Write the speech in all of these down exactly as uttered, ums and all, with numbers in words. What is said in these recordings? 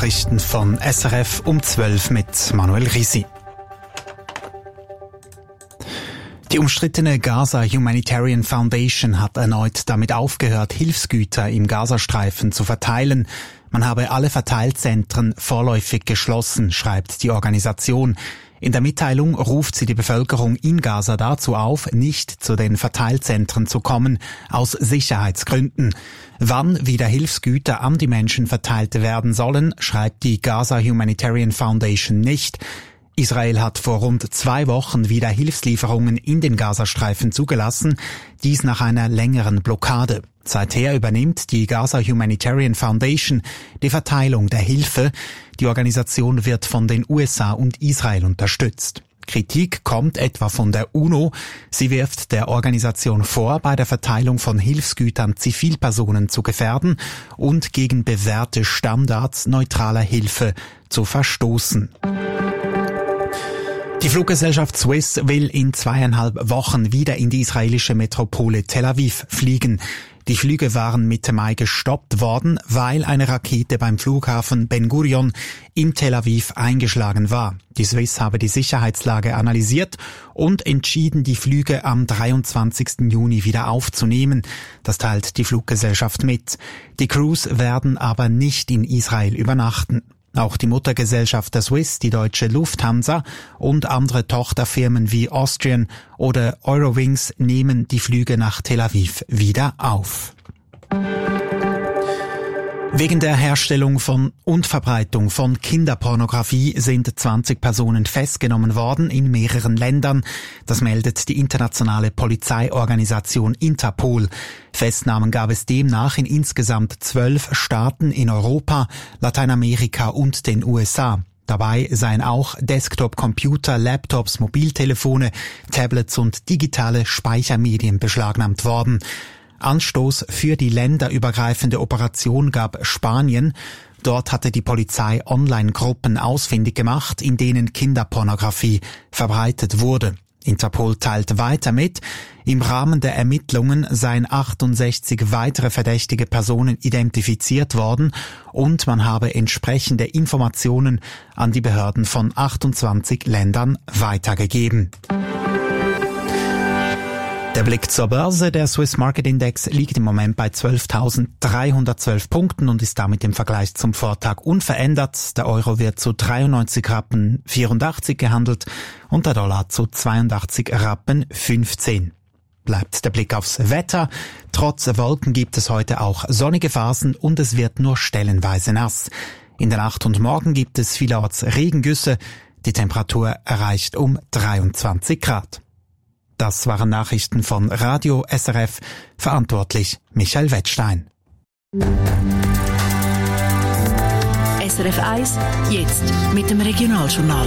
Nachrichten von S R F um zwölf mit Manuel Risi. Die umstrittene Gaza Humanitarian Foundation hat erneut damit aufgehört, Hilfsgüter im Gazastreifen zu verteilen. Man habe alle Verteilzentren vorläufig geschlossen, schreibt die Organisation. In der Mitteilung ruft sie die Bevölkerung in Gaza dazu auf, nicht zu den Verteilzentren zu kommen, aus Sicherheitsgründen. Wann wieder Hilfsgüter an die Menschen verteilt werden sollen, schreibt die Gaza Humanitarian Foundation nicht. Israel hat vor rund zwei Wochen wieder Hilfslieferungen in den Gazastreifen zugelassen, dies nach einer längeren Blockade. Seither übernimmt die Gaza Humanitarian Foundation die Verteilung der Hilfe. Die Organisation wird von den U S A und Israel unterstützt. Kritik kommt etwa von der UNO. Sie wirft der Organisation vor, bei der Verteilung von Hilfsgütern Zivilpersonen zu gefährden und gegen bewährte Standards neutraler Hilfe zu verstoßen. Die Fluggesellschaft Swiss will in zweieinhalb Wochen wieder in die israelische Metropole Tel Aviv fliegen. Die Flüge waren Mitte Mai gestoppt worden, weil eine Rakete beim Flughafen Ben Gurion in Tel Aviv eingeschlagen war. Die Swiss habe die Sicherheitslage analysiert und entschieden, die Flüge am dreiundzwanzigsten Juni wieder aufzunehmen. Das teilt die Fluggesellschaft mit. Die Crews werden aber nicht in Israel übernachten. Auch die Muttergesellschaft der Swiss, die deutsche Lufthansa und andere Tochterfirmen wie Austrian oder Eurowings nehmen die Flüge nach Tel Aviv wieder auf. Wegen der Herstellung von und Verbreitung von Kinderpornografie sind zwanzig Personen festgenommen worden in mehreren Ländern. Das meldet die internationale Polizeiorganisation Interpol. Festnahmen gab es demnach in insgesamt zwölf Staaten in Europa, Lateinamerika und den U S A. Dabei seien auch Desktop-Computer, Laptops, Mobiltelefone, Tablets und digitale Speichermedien beschlagnahmt worden. Anstoß für die länderübergreifende Operation gab Spanien. Dort hatte die Polizei Online-Gruppen ausfindig gemacht, in denen Kinderpornografie verbreitet wurde. Interpol teilt weiter mit, im Rahmen der Ermittlungen seien achtundsechzig weitere verdächtige Personen identifiziert worden und man habe entsprechende Informationen an die Behörden von achtundzwanzig Ländern weitergegeben. Der Blick zur Börse. Der Swiss Market Index liegt im Moment bei zwölftausenddreihundertzwölf Punkten und ist damit im Vergleich zum Vortag unverändert. Der Euro wird zu dreiundneunzig Rappen vierundachtzig gehandelt und der Dollar zu zweiundachtzig Rappen fünfzehn. Bleibt der Blick aufs Wetter. Trotz Wolken gibt es heute auch sonnige Phasen und es wird nur stellenweise nass. In der Nacht und Morgen gibt es vielerorts Regengüsse. Die Temperatur erreicht um dreiundzwanzig Grad. Das waren Nachrichten von Radio S R F, verantwortlich Michael Wettstein. S R F eins, jetzt mit dem Regionaljournal.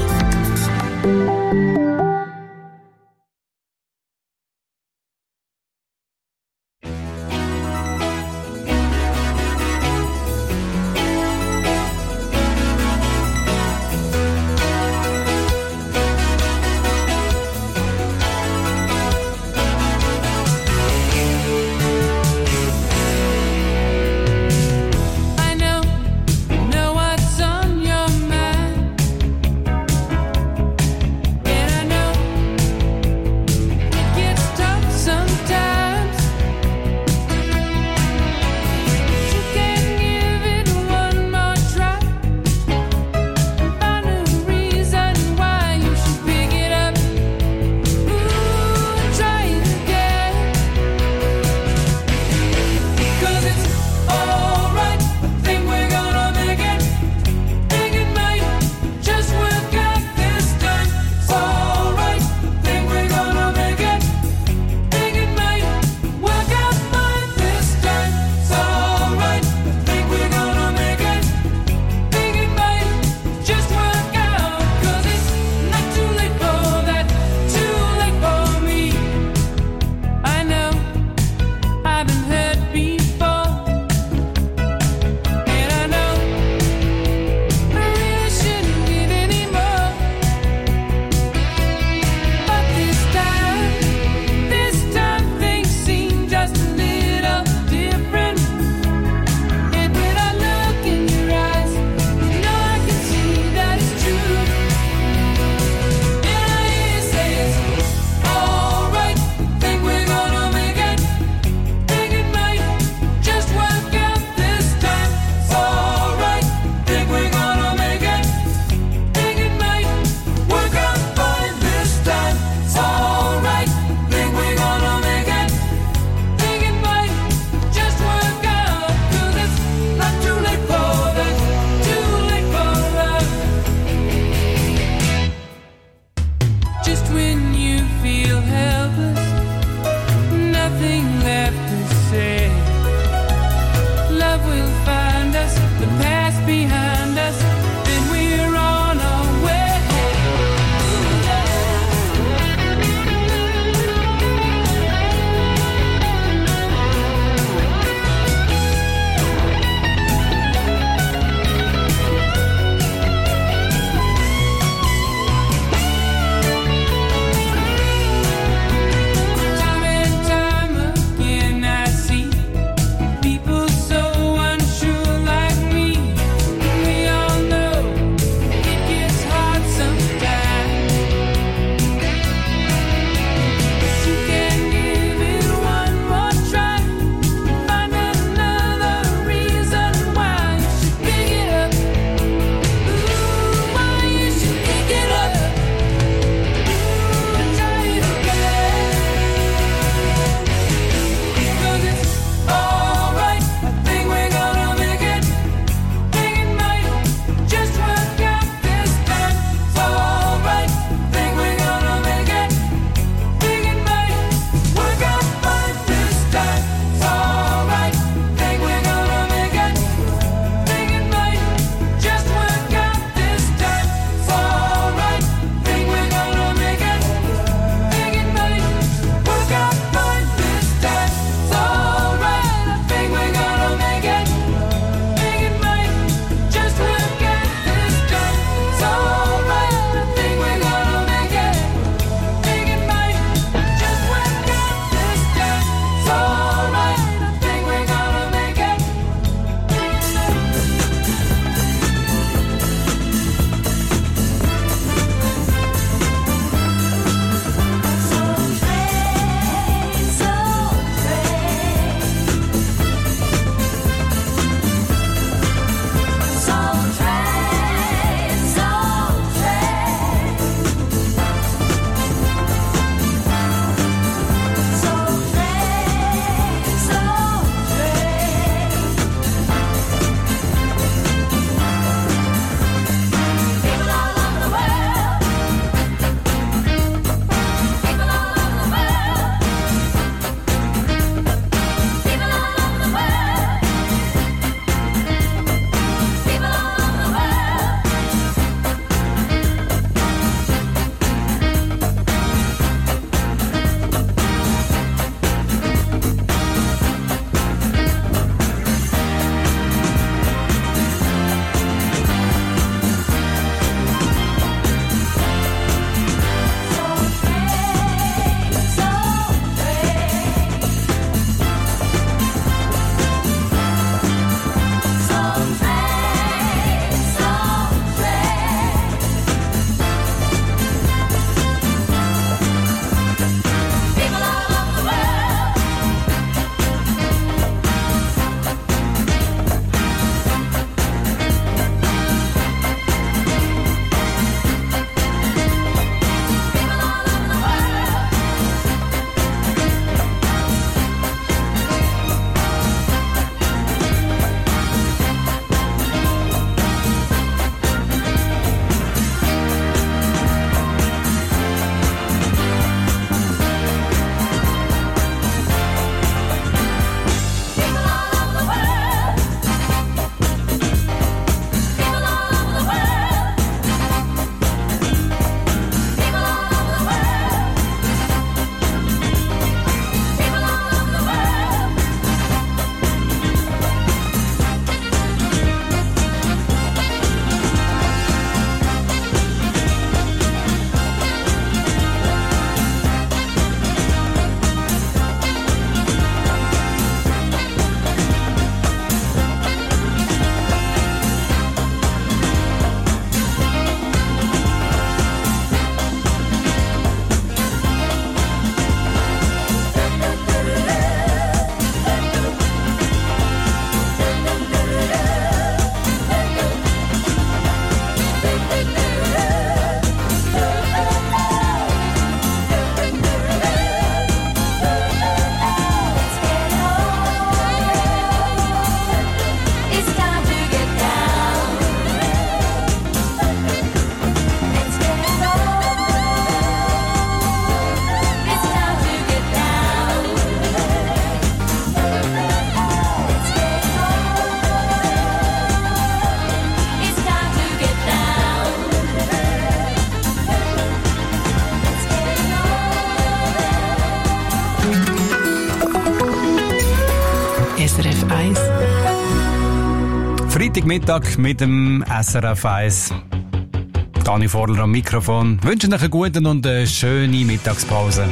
eins. Freitagmittag mit dem S R F eins. Dani Vorler am Mikrofon. Wünschen euch einen guten und eine schöne Mittagspause.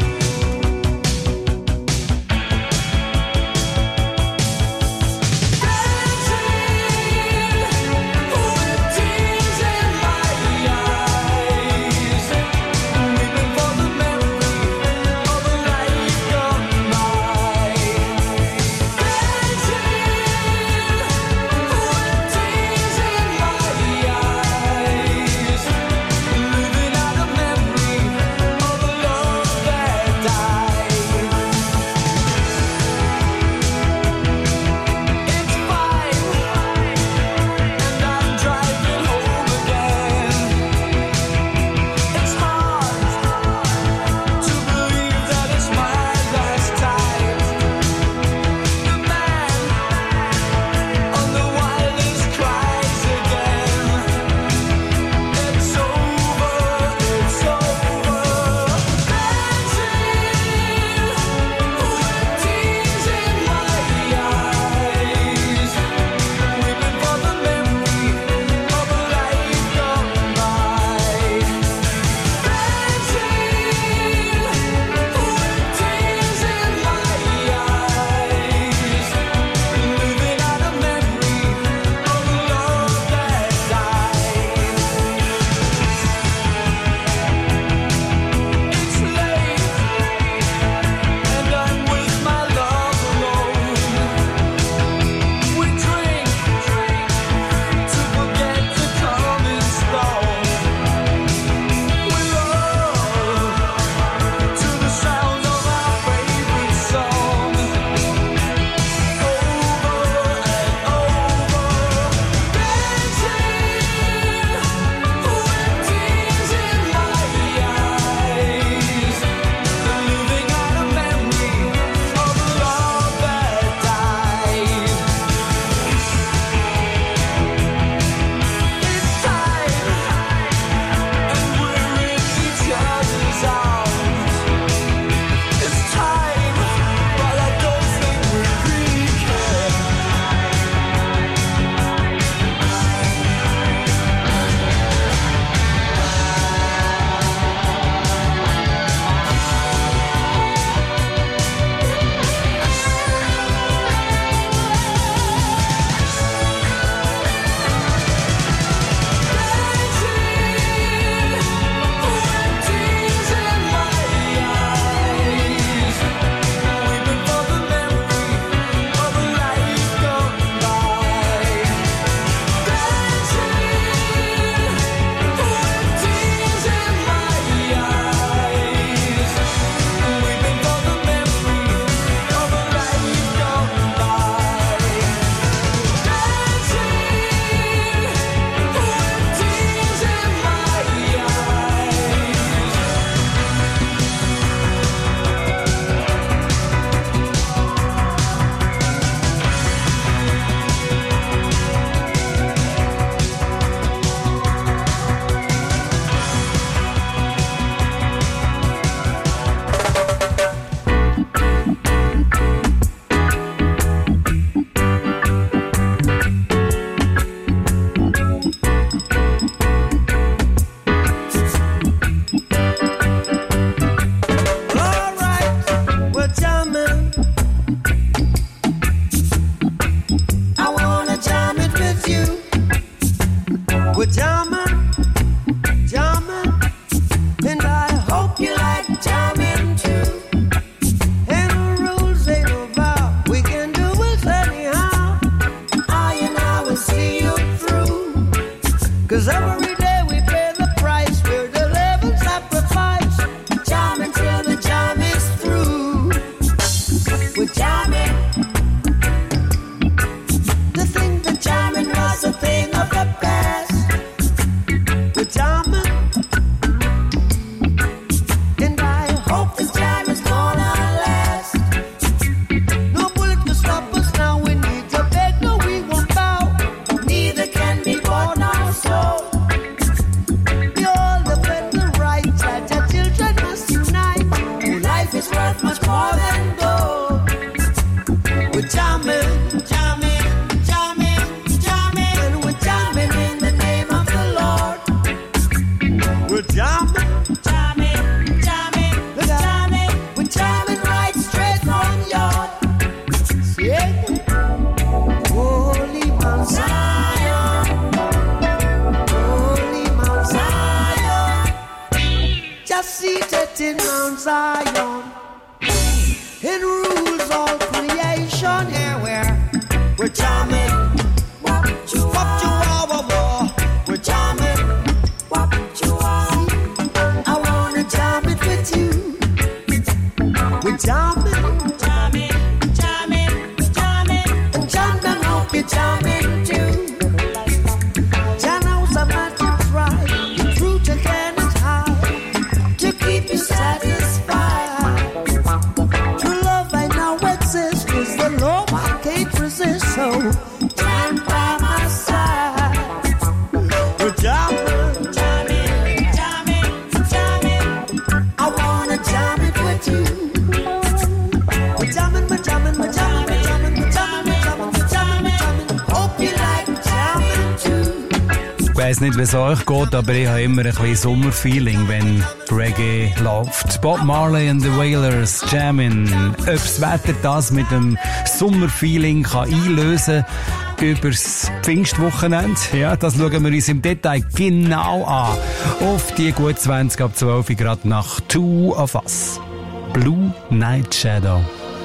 Zion. It rules all creation. Here we're, we're jamming. Wop you wah wah wah. We're jamming. Wop you wah. I wanna jam it with you. We're jamming, jamming, jamming, jamming. Jam and hope you're jamming too. Jam knows a magic's right. The truth again is high to keep you satisfied. True love I know exists is the love I can't resist. So jam by my side. We're jamming, jamming, jamming, jamming. I wanna jam it with you. We're jamming, we're jamming, we're jamming, we're jamming, we're jamming, we're jamming, we're jamming, we're jamming. Hope you like jamming too. Ich weiss nicht, wie es euch geht, aber ich habe immer ein bisschen Sommerfeeling, wenn Reggae läuft. Bob Marley and the Wailers jammin'. Ob das Wetter das mit dem Sommerfeeling kann einlösen übers Pfingstwochenende, ja, das schauen wir uns im Detail genau an. Auf die gut zwanzig ab zwölf Grad nach Two of Us. Blue Night Shadow.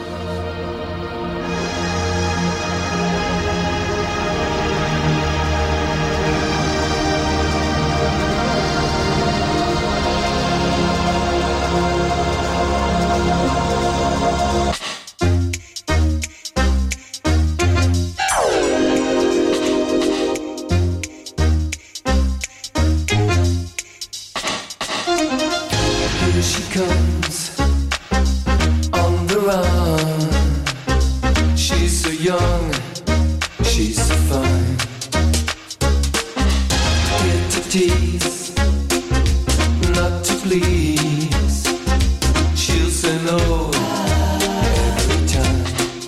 Here she comes on the run. She's so young, she's so fine. Here to tease, not to please. She'll say no every time.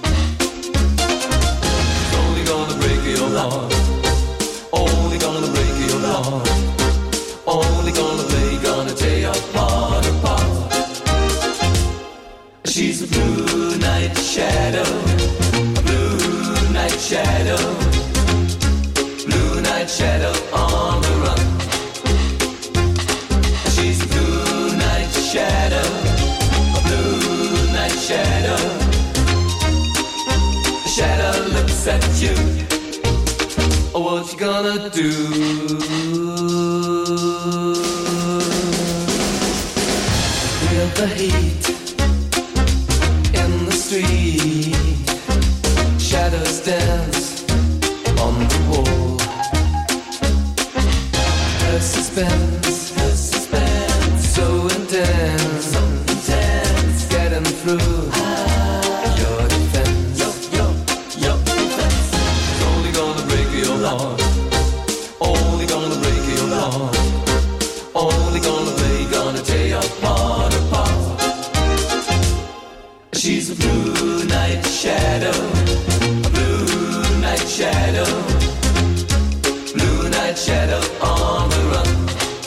It's only gonna break your heart. Only gonna break your heart. Only gonna play, gonna tear your heart apart. She's a blue night shadow, a blue night shadow, blue night shadow on the run. She's a blue night shadow, a blue night shadow. The shadow looks at you. Oh, what you gonna do? Feel the heat in the street. Shadows dance on the wall. Her suspense, her suspense, so intense, so intense. Getting through your defense, your, your, your defense. It's only gonna break your heart. Only gonna break your heart. Only gonna play, gonna tear your heart apart. She's a blue night shadow, a blue night shadow, blue night shadow on the run.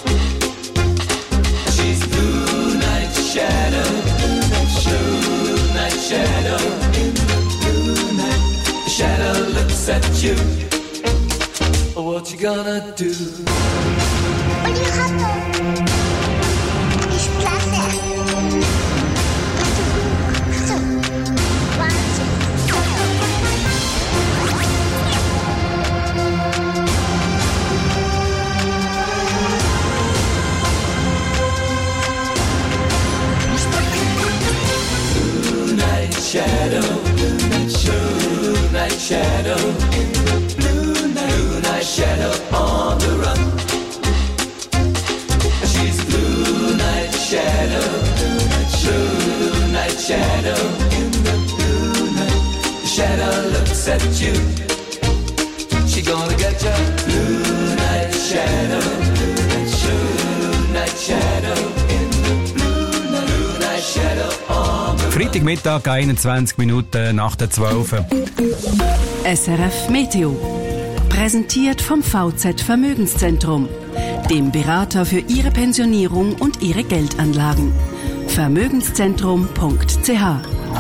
She's a blue night shadow, blue night shadow, blue night. The shadow looks at you. What you gonna do? Ist klasse. So, Wahnsinn. Blue night shadow, blue night shadow, blue night shadow on the run. She's blue night shadow, blue night shadow, blue night. The shadow looks at you. She gonna get you. Blue night shadow, blue night shadow, blue night shadow on the run. Freitagmittag, einundzwanzig Minuten nach der zwölf. S R F Meteo. Präsentiert vom V Z Vermögenszentrum, dem Berater für Ihre Pensionierung und Ihre Geldanlagen. Vermögenszentrum punkt c h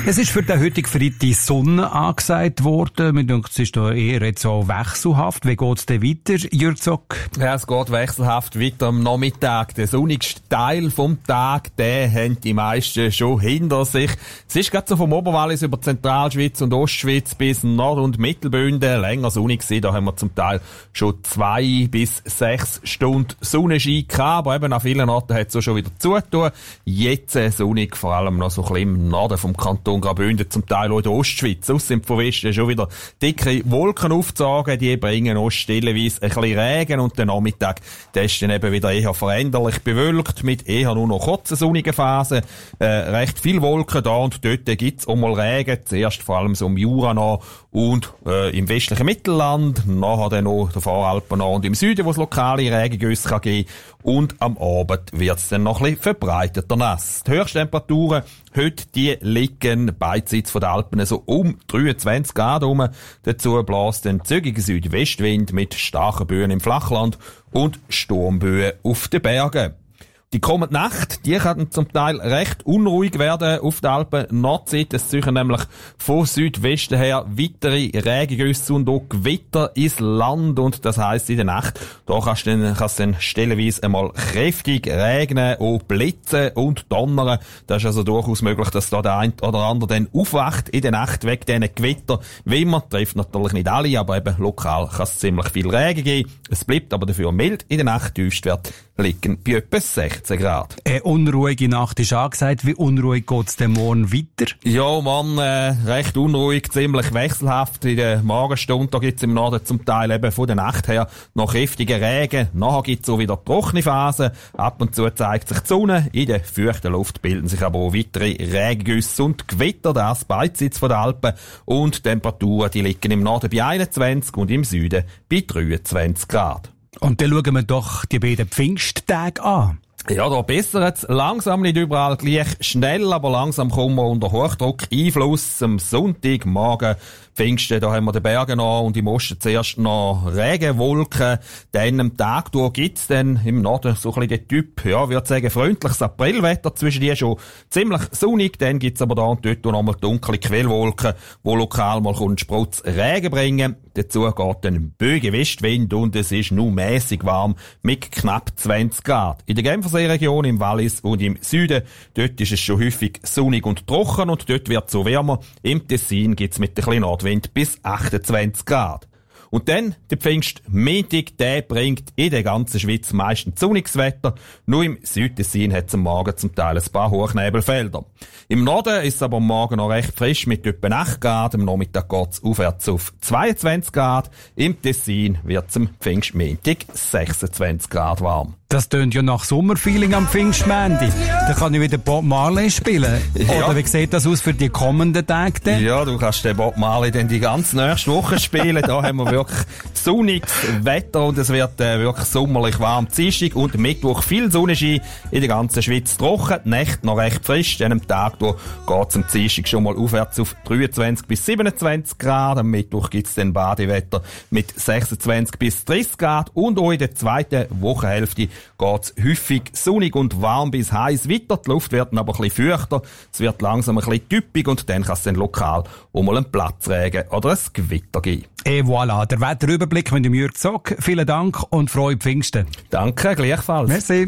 Es ist für den heutigen Freitag Sonne angesagt worden. Mir denkt, es ist da eher jetzt so wechselhaft. Wie geht's denn weiter, Jürg Zock? Ja, es geht wechselhaft weiter am Nachmittag. Der sonnigste Teil vom Tag, den haben die meisten schon hinter sich. Es ist gerade so vom Oberwallis über Zentralschweiz und Ostschweiz bis Nord- und Mittelbünden länger sonnig gewesen. Da haben wir zum Teil schon zwei bis sechs Stunden Sonnenschein gehabt. Aber eben an vielen Orten hat es so schon wieder zugetan. Jetzt äh, sonnig, vor allem noch so ein bisschen im Norden vom Kanton Graubünden, zum Teil auch in der Ostschweiz. Aus sind von Westen schon wieder dicke Wolken aufzusagen. Die bringen auch stellenweise ein bisschen Regen und der Nachmittag, der ist dann eben wieder eher veränderlich bewölkt mit eher nur noch kurzen sonnigen Phasen. Äh, recht viel Wolken da und dort gibt's auch mal Regen. Zuerst vor allem so im Jura noch und äh, im westlichen Mittelland. Nachher dann noch der Voralpen noch und im Süden, wo es lokale Regengüsse kann geben. Und am Abend wird's dann noch ein bisschen verbreiteter nass. Die Höchsttemperaturen heute, die liegen beidseits von den Alpen so um dreiundzwanzig Grad herum. Dazu bläst ein zügiger Südwestwind mit starken Böen im Flachland und Sturmböen auf den Bergen. Die kommende Nacht, die kann zum Teil recht unruhig werden auf der Alpen-Nordseite. Es ziehen nämlich von Südwesten her weitere Regengüsse und auch Gewitter ins Land. Und das heisst, in der Nacht, da kann es dann, kann's dann stellenweise einmal kräftig regnen, auch blitzen und donnern. Das ist also durchaus möglich, dass da der eine oder andere dann aufwacht in der Nacht wegen diesen Gewitter. Wie man trifft natürlich nicht alle, aber eben lokal kann es ziemlich viel Regen geben. Es bleibt aber dafür mild in der Nacht. Tiefstwert liegen bei etwa sechzehn Grad. Eine unruhige Nacht ist angesagt. Wie unruhig geht's denn morgen weiter? Ja, Mann, äh, recht unruhig, ziemlich wechselhaft. In der Morgenstunde, da gibt's im Norden zum Teil eben von der Nacht her noch kräftige Regen. Nachher gibt's auch wieder trockene Phasen. Ab und zu zeigt sich die Sonne. In der feuchten Luft bilden sich aber auch weitere Regengüsse und Gewitter, das beidseits von den Alpen. Und die Temperaturen, die liegen im Norden bei einundzwanzig und im Süden bei dreiundzwanzig Grad. Und dann schauen wir doch die beiden Pfingsttage an. Ja, da bessert's langsam, nicht überall gleich schnell, aber langsam kommen wir unter Hochdruck. Einfluss am Sonntagmorgen, Pfingsten, da haben wir die Berge noch und im Osten zuerst noch Regenwolken. Dann am Tag durch gibt's dann im Norden so ein bisschen den Typ, ja, würde sagen, freundliches Aprilwetter, zwischen die schon ziemlich sonnig. Dann gibt's aber da und dort noch mal dunkle Quellwolken, wo lokal mal einen Sprutz Regen bringen. Dazu geht dann ein böiger Westwind und es ist nur mäßig warm mit knapp zwanzig Grad. In der Genfersee-Region, im Wallis und im Süden, dort ist es schon häufig sonnig und trocken und dort wird es so wärmer. Im Tessin gibt's mit dem kleinen Nordwind bis achtundzwanzig Grad. Und dann, der Pfingstmontag, der bringt in der ganzen Schweiz meistens sonniges Wetter. Nur im Südtessin hat es am Morgen zum Teil ein paar Hochnebelfelder. Im Norden ist es aber am Morgen noch recht frisch mit etwa acht Grad. Am Nachmittag geht es aufwärts auf zweiundzwanzig Grad. Im Tessin wird es am Pfingstmontag sechsundzwanzig Grad warm. Das tönt ja nach Sommerfeeling am Pfingstmontag. Da kann ich wieder Bob Marley spielen. Ja. Oder wie sieht das aus für die kommenden Tage denn? Ja, du kannst den Bob Marley dann die ganze nächste Woche spielen. Da haben wir wirklich sonniges Wetter und es wird äh, wirklich sommerlich warm. Dienstag und Mittwoch viel Sonnenschein, in der ganzen Schweiz trocken, die Nächte noch recht frisch. Dann am Tag geht es am Dienstag schon mal aufwärts auf dreiundzwanzig bis siebenundzwanzig Grad. Am Mittwoch gibt es dann Badewetter mit sechsundzwanzig bis dreißig Grad und auch in der zweiten Wochenhälfte geht's häufig sonnig und warm bis heiß weiter. Die Luft wird aber ein bisschen feuchter. Es wird langsam ein bisschen typisch und dann kann es dann lokal auch mal einen Platzregen oder ein Gewitter geben. Et voilà, der Wetterüberblick mit dem Jürg Zock. Vielen Dank und frohe Pfingsten. Danke, gleichfalls. Merci.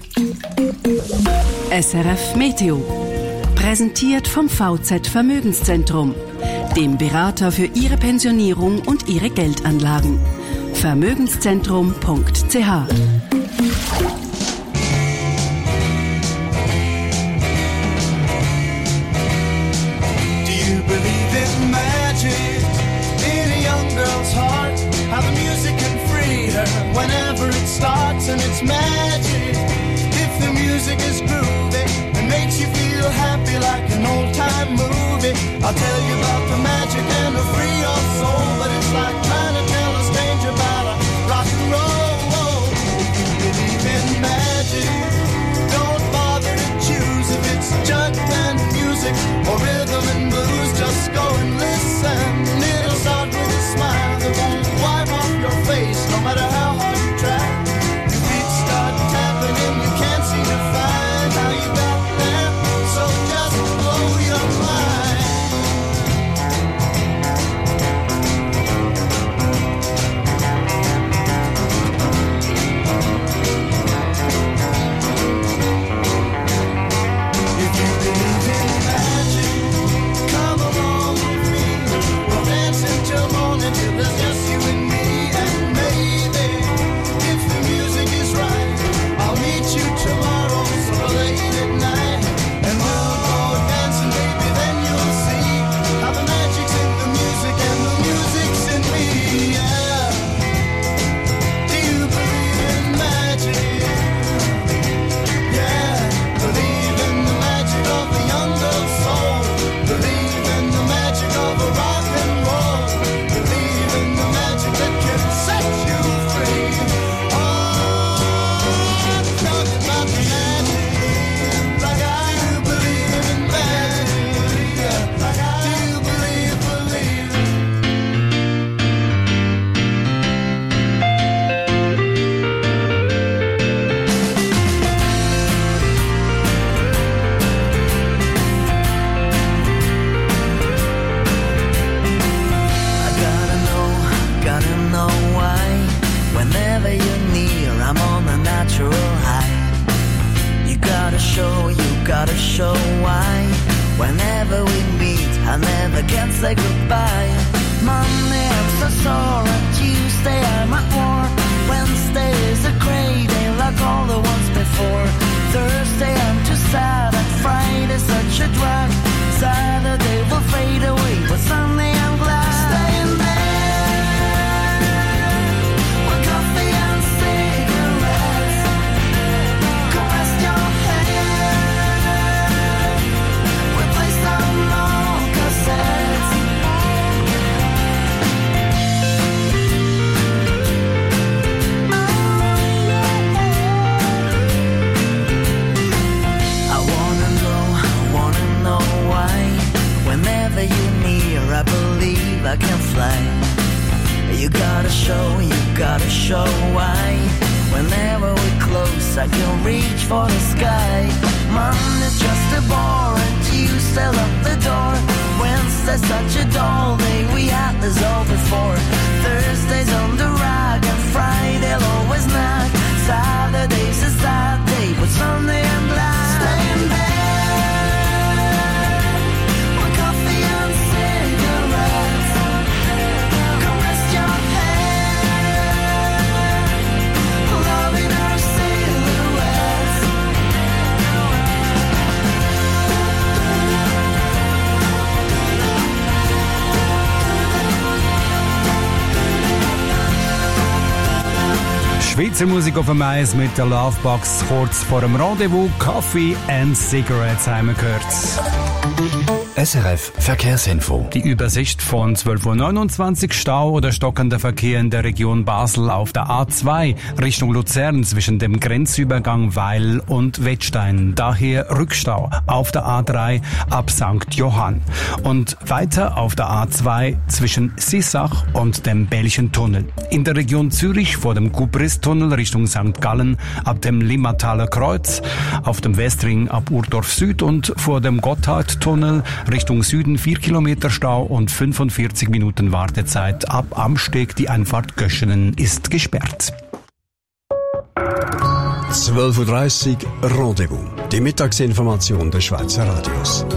S R F Meteo. Präsentiert vom V Z Vermögenszentrum, dem Berater für Ihre Pensionierung und Ihre Geldanlagen. Vermögenszentrum punkt c h. How the music can free her whenever it starts, and it's magic. If the music is groovy and makes you feel happy like an old-time movie, I'll tell you about the magic and it'll free your soul. But it's like trying to tell a stranger about a rock and roll. If you believe in say goodbye. Monday I'm so sore, and Tuesday I'm at war. Wednesday is a grey day like all the ones before. Thursday I'm too sad, and Friday's such a drag. Saturday will fade away, but Sunday I'm glad. Staying there with coffee and cigarettes. Caress your head, replace some old cassettes. I wanna know, I wanna know why. Whenever you're near, I believe I can fly. You gotta show, you gotta show why. Whenever we're close, I can reach for the sky. Monday's just a bore, and Tuesday lock the door. Wednesday's such a dull day, we had this all before. Thursday's on the rag, and Friday'll always nag. Saturday's a sad day, but Sunday I'm glad. Staying there. Schweizer Musik auf dem Eis mit der Lovebox kurz vor dem Rendezvous. Coffee and Cigarettes haben wir gehört. S R F Verkehrsinfo. Die Übersicht von zwölf Uhr neunundzwanzig. Stau oder stockender Verkehr in der Region Basel auf der A zwei Richtung Luzern zwischen dem Grenzübergang Weil und Wettstein. Daher Rückstau auf der A drei ab Sankt Johann. Und weiter auf der A zwei zwischen Sissach und dem Bellchen Tunnel. In der Region Zürich vor dem Kubristunnel Richtung Sankt Gallen ab dem Limmataler Kreuz. Auf dem Westring ab Urdorf Süd und vor dem Gotthardtunnel Richtung Süden vier Kilometer Stau und fünfundvierzig Minuten Wartezeit. Ab Amsteg die Einfahrt Göschenen ist gesperrt. zwölf Uhr dreißig Rendezvous. Die Mittagsinformation des Schweizer Radios.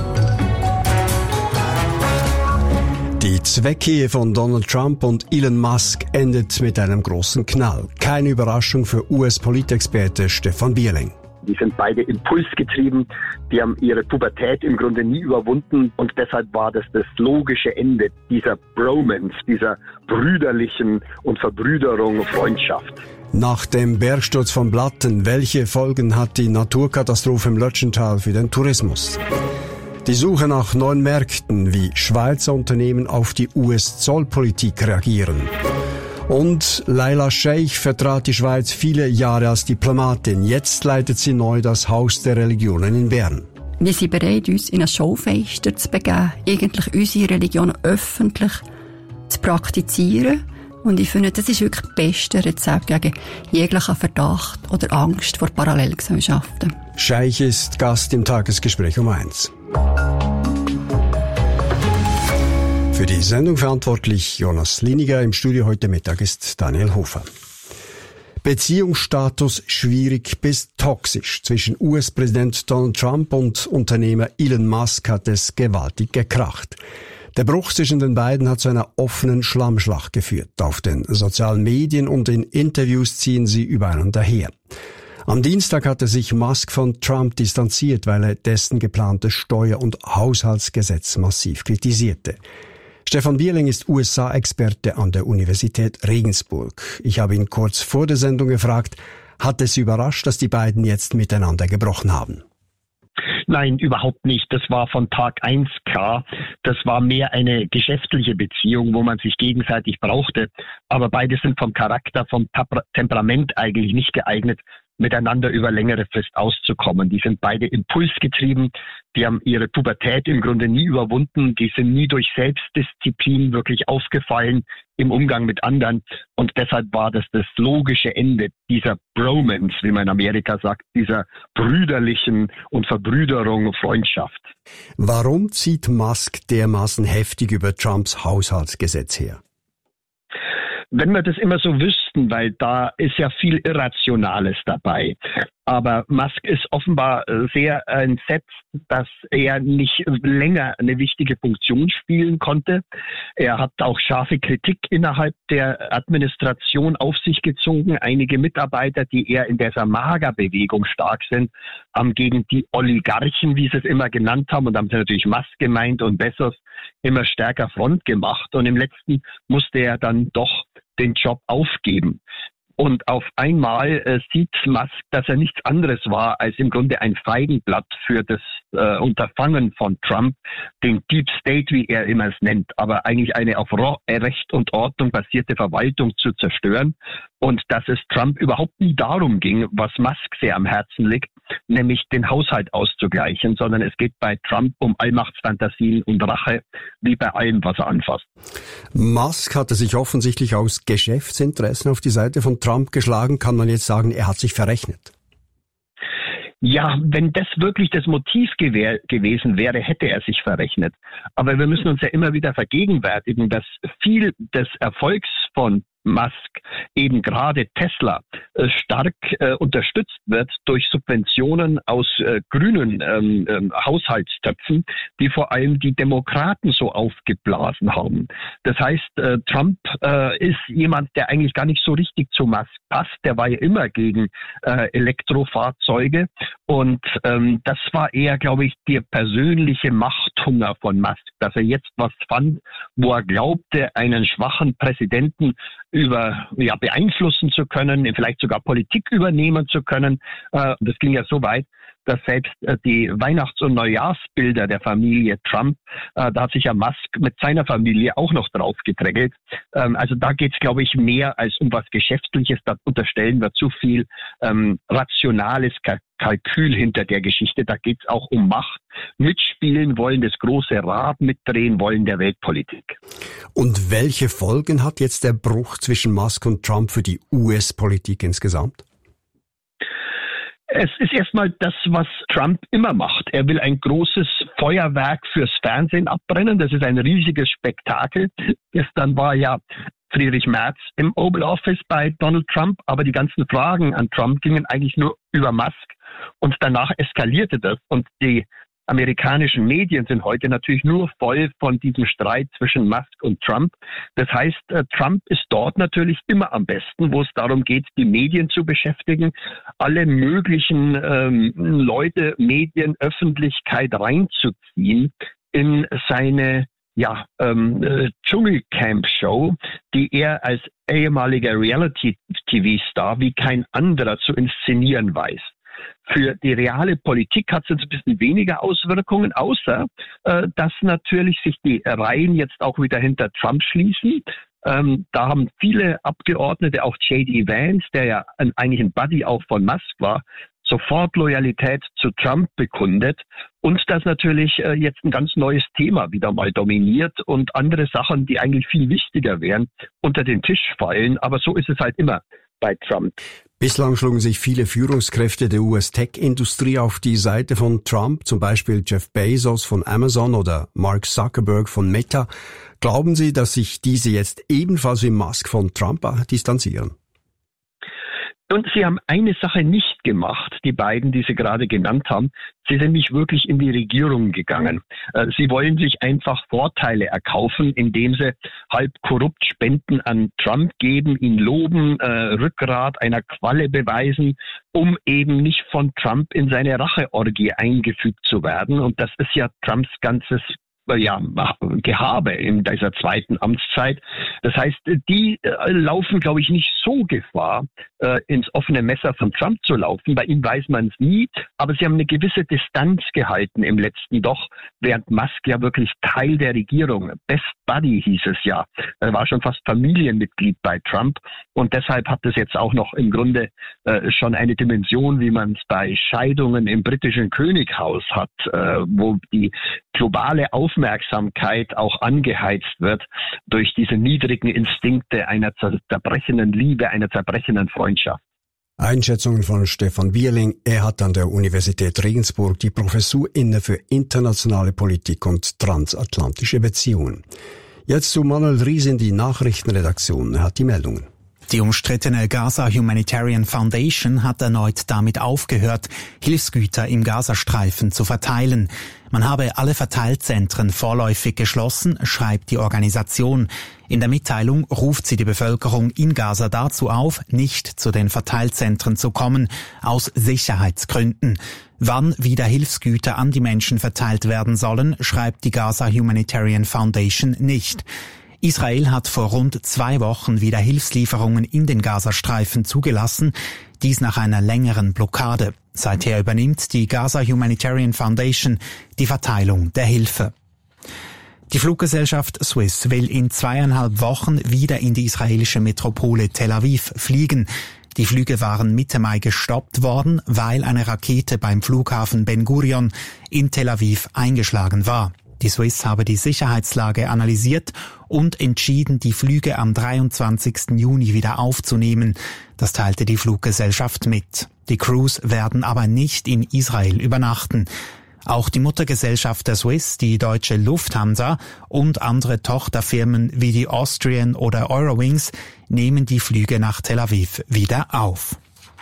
Die Zweckehe von Donald Trump und Elon Musk endet mit einem großen Knall. Keine Überraschung für U S-Politexperte Stefan Bierling. Die sind beide impulsgetrieben, die haben ihre Pubertät im Grunde nie überwunden und deshalb war das das logische Ende dieser Bromance, dieser brüderlichen und Verbrüderung, Freundschaft. Nach dem Bergsturz von Blatten, welche Folgen hat die Naturkatastrophe im Lötschental für den Tourismus? Die Suche nach neuen Märkten, wie Schweizer Unternehmen auf die U S-Zollpolitik reagieren. Und Laila Scheich vertrat die Schweiz viele Jahre als Diplomatin. Jetzt leitet sie neu das Haus der Religionen in Bern. Wir sind bereit, uns in ein Schaufenster zu begeben, eigentlich unsere Religion öffentlich zu praktizieren. Und ich finde, das ist wirklich das beste Rezept gegen jeglichen Verdacht oder Angst vor Parallelgesellschaften. Scheich ist Gast im Tagesgespräch um eins. Für die Sendung verantwortlich Jonas Liniger. Im Studio heute Mittag ist Daniel Hofer. Beziehungsstatus schwierig bis toxisch. Zwischen U S-Präsident Donald Trump und Unternehmer Elon Musk hat es gewaltig gekracht. Der Bruch zwischen den beiden hat zu einer offenen Schlammschlacht geführt. Auf den sozialen Medien und in Interviews ziehen sie übereinander her. Am Dienstag hatte sich Musk von Trump distanziert, weil er dessen geplantes Steuer- und Haushaltsgesetz massiv kritisierte. Stefan Bierling ist U S A-Experte an der Universität Regensburg. Ich habe ihn kurz vor der Sendung gefragt, hat es Sie überrascht, dass die beiden jetzt miteinander gebrochen haben? Nein, überhaupt nicht. Das war von Tag eins klar. Das war mehr eine geschäftliche Beziehung, wo man sich gegenseitig brauchte. Aber beide sind vom Charakter, vom Temperament eigentlich nicht geeignet, miteinander über längere Frist auszukommen. Die sind beide impulsgetrieben, die haben ihre Pubertät im Grunde nie überwunden, die sind nie durch Selbstdisziplin wirklich aufgefallen im Umgang mit anderen und deshalb war das das logische Ende dieser Bromance, wie man in Amerika sagt, dieser brüderlichen und Verbrüderung, Freundschaft. Warum zieht Musk dermaßen heftig über Trumps Haushaltsgesetz her? Wenn wir das immer so wüssten, bewerten, weil da ist ja viel Irrationales dabei. Aber Musk ist offenbar sehr entsetzt, dass er nicht länger eine wichtige Funktion spielen konnte. Er hat auch scharfe Kritik innerhalb der Administration auf sich gezogen. Einige Mitarbeiter, die eher in dieser MAGA-Bewegung stark sind, haben gegen die Oligarchen, wie sie es immer genannt haben, und da haben sie natürlich Musk gemeint und Bezos, immer stärker Front gemacht. Und im letzten musste er dann doch den Job aufgeben. Und auf einmal äh, sieht Musk, dass er nichts anderes war als im Grunde ein Feigenblatt für das äh, Unterfangen von Trump, den Deep State, wie er immer es nennt, aber eigentlich eine auf Recht und Ordnung basierte Verwaltung zu zerstören. Und dass es Trump überhaupt nie darum ging, was Musk sehr am Herzen liegt, nämlich den Haushalt auszugleichen, sondern es geht bei Trump um Allmachtsfantasien und Rache, wie bei allem, was er anfasst. Musk hatte sich offensichtlich aus Geschäftsinteressen auf die Seite von Trump geschlagen. Kann man jetzt sagen, er hat sich verrechnet? Ja, wenn das wirklich das Motiv gew- gewesen wäre, hätte er sich verrechnet. Aber wir müssen uns ja immer wieder vergegenwärtigen, dass viel des Erfolgs von Musk, eben gerade Tesla, äh, stark äh, unterstützt wird durch Subventionen aus äh, grünen ähm, äh, Haushaltstöpfen, die vor allem die Demokraten so aufgeblasen haben. Das heißt, äh, Trump äh, ist jemand, der eigentlich gar nicht so richtig zu Musk passt. Der war ja immer gegen äh, Elektrofahrzeuge und ähm, das war eher, glaube ich, der persönliche Machthunger von Musk, dass er jetzt was fand, wo er glaubte, einen schwachen Präsidenten über ja beeinflussen zu können, vielleicht sogar Politik übernehmen zu können. Äh, das ging ja so weit, dass selbst äh, die Weihnachts- und Neujahrsbilder der Familie Trump, äh, da hat sich ja Musk mit seiner Familie auch noch drauf gedrängelt. Ähm, also da geht es, glaube ich, mehr als um was Geschäftliches. Da unterstellen wir zu viel ähm, rationales Kalkül. Kalkül hinter der Geschichte. Da geht es auch um Macht, mitspielen wollen, das große Rad mitdrehen wollen der Weltpolitik. Und welche Folgen hat jetzt der Bruch zwischen Musk und Trump für die U S-Politik insgesamt? Es ist erstmal das, was Trump immer macht. Er will ein großes Feuerwerk fürs Fernsehen abbrennen. Das ist ein riesiges Spektakel. Gestern war ja Friedrich Merz im Oval Office bei Donald Trump, aber die ganzen Fragen an Trump gingen eigentlich nur über Musk und danach eskalierte das und die amerikanischen Medien sind heute natürlich nur voll von diesem Streit zwischen Musk und Trump. Das heißt, Trump ist dort natürlich immer am besten, wo es darum geht, die Medien zu beschäftigen, alle möglichen ähm, Leute, Medien, Öffentlichkeit reinzuziehen in seine ja, ähm, äh, Dschungelcamp-Show, die er als ehemaliger Reality-T V-Star wie kein anderer zu inszenieren weiß. Für die reale Politik hat es jetzt ein bisschen weniger Auswirkungen, außer äh, dass natürlich sich die Reihen jetzt auch wieder hinter Trump schließen. Ähm, da haben viele Abgeordnete, auch J D Vance, der ja ein, eigentlich ein Buddy auch von Musk war, sofort Loyalität zu Trump bekundet und das natürlich äh, jetzt ein ganz neues Thema wieder mal dominiert und andere Sachen, die eigentlich viel wichtiger wären, unter den Tisch fallen. Aber so ist es halt immer bei Trump. Bislang schlugen sich viele Führungskräfte der U S-Tech-Industrie auf die Seite von Trump, zum Beispiel Jeff Bezos von Amazon oder Mark Zuckerberg von Meta. Glauben Sie, dass sich diese jetzt ebenfalls wie Musk von Trump distanzieren? Und sie haben eine Sache nicht gemacht, die beiden, die Sie gerade genannt haben. Sie sind nicht wirklich in die Regierung gegangen. Sie wollen sich einfach Vorteile erkaufen, indem sie halb korrupt Spenden an Trump geben, ihn loben, äh, Rückgrat einer Qualle beweisen, um eben nicht von Trump in seine Racheorgie eingefügt zu werden. Und das ist ja Trumps ganzes ja, Gehabe in dieser zweiten Amtszeit. Das heißt, die äh, laufen, glaube ich, nicht so Gefahr, äh, ins offene Messer von Trump zu laufen. Bei ihm weiß man es nie, aber sie haben eine gewisse Distanz gehalten im letzten doch, während Musk ja wirklich Teil der Regierung, Best Buddy hieß es ja, er war schon fast Familienmitglied bei Trump und deshalb hat es jetzt auch noch im Grunde äh, schon eine Dimension, wie man es bei Scheidungen im britischen Könighaus hat, äh, wo die globale Aufmerksamkeit auch angeheizt wird durch diese niedrigen Instinkte einer zerbrechenden Liebe, einer zerbrechenden Freundschaft. Einschätzungen von Stefan Bierling. Er hat an der Universität Regensburg die Professur inne für internationale Politik und transatlantische Beziehungen. Jetzt zu Manuel Ries in die Nachrichtenredaktion. Er hat die Meldungen. Die umstrittene Gaza Humanitarian Foundation hat erneut damit aufgehört, Hilfsgüter im Gazastreifen zu verteilen. Man habe alle Verteilzentren vorläufig geschlossen, schreibt die Organisation. In der Mitteilung ruft sie die Bevölkerung in Gaza dazu auf, nicht zu den Verteilzentren zu kommen, aus Sicherheitsgründen. Wann wieder Hilfsgüter an die Menschen verteilt werden sollen, schreibt die Gaza Humanitarian Foundation nicht. Israel hat vor rund zwei Wochen wieder Hilfslieferungen in den Gazastreifen zugelassen, dies nach einer längeren Blockade. Seither übernimmt die Gaza Humanitarian Foundation die Verteilung der Hilfe. Die Fluggesellschaft Swiss will in zweieinhalb Wochen wieder in die israelische Metropole Tel Aviv fliegen. Die Flüge waren Mitte Mai gestoppt worden, weil eine Rakete beim Flughafen Ben Gurion in Tel Aviv eingeschlagen war. Die Swiss habe die Sicherheitslage analysiert und entschieden, die Flüge am dreiundzwanzigsten Juni wieder aufzunehmen. Das teilte die Fluggesellschaft mit. Die Crews werden aber nicht in Israel übernachten. Auch die Muttergesellschaft der Swiss, die deutsche Lufthansa und andere Tochterfirmen wie die Austrian oder Eurowings nehmen die Flüge nach Tel Aviv wieder auf.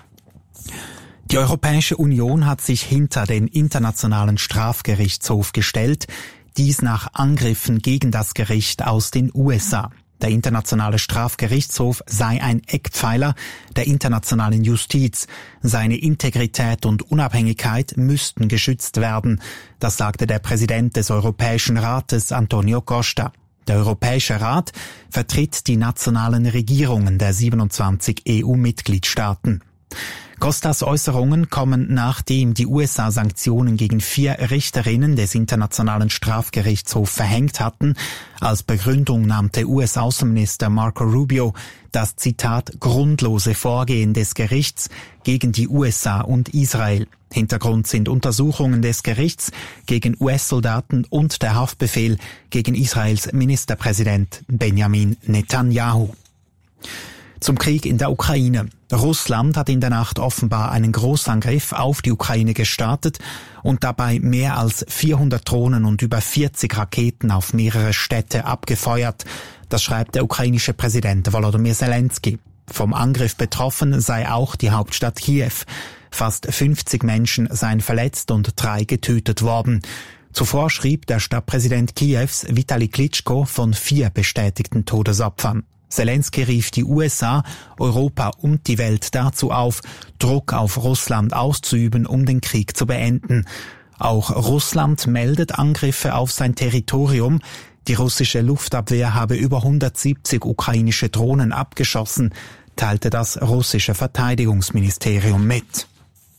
Die Europäische Union hat sich hinter den Internationalen Strafgerichtshof gestellt, dies nach Angriffen gegen das Gericht aus den U S A. Der Internationale Strafgerichtshof sei ein Eckpfeiler der internationalen Justiz. Seine Integrität und Unabhängigkeit müssten geschützt werden. Das sagte der Präsident des Europäischen Rates, Antonio Costa. Der Europäische Rat vertritt die nationalen Regierungen der siebenundzwanzig E U-Mitgliedstaaten. Costas Äußerungen kommen, nachdem die U S A Sanktionen gegen vier Richterinnen des Internationalen Strafgerichtshofs verhängt hatten. Als Begründung nannte U S-Außenminister Marco Rubio das Zitat grundlose Vorgehen des Gerichts gegen die U S A und Israel. Hintergrund sind Untersuchungen des Gerichts gegen U S-Soldaten und der Haftbefehl gegen Israels Ministerpräsident Benjamin Netanyahu. Zum Krieg in der Ukraine. Russland hat in der Nacht offenbar einen Großangriff auf die Ukraine gestartet und dabei mehr als vierhundert Drohnen und über vierzig Raketen auf mehrere Städte abgefeuert. Das schreibt der ukrainische Präsident Volodymyr Zelensky. Vom Angriff betroffen sei auch die Hauptstadt Kiew. Fast fünfzig Menschen seien verletzt und drei getötet worden. Zuvor schrieb der Stadtpräsident Kiews, Vitali Klitschko, von vier bestätigten Todesopfern. Zelensky rief die U S A, Europa und die Welt dazu auf, Druck auf Russland auszuüben, um den Krieg zu beenden. Auch Russland meldet Angriffe auf sein Territorium. Die russische Luftabwehr habe über hundertsiebzig ukrainische Drohnen abgeschossen, teilte das russische Verteidigungsministerium mit.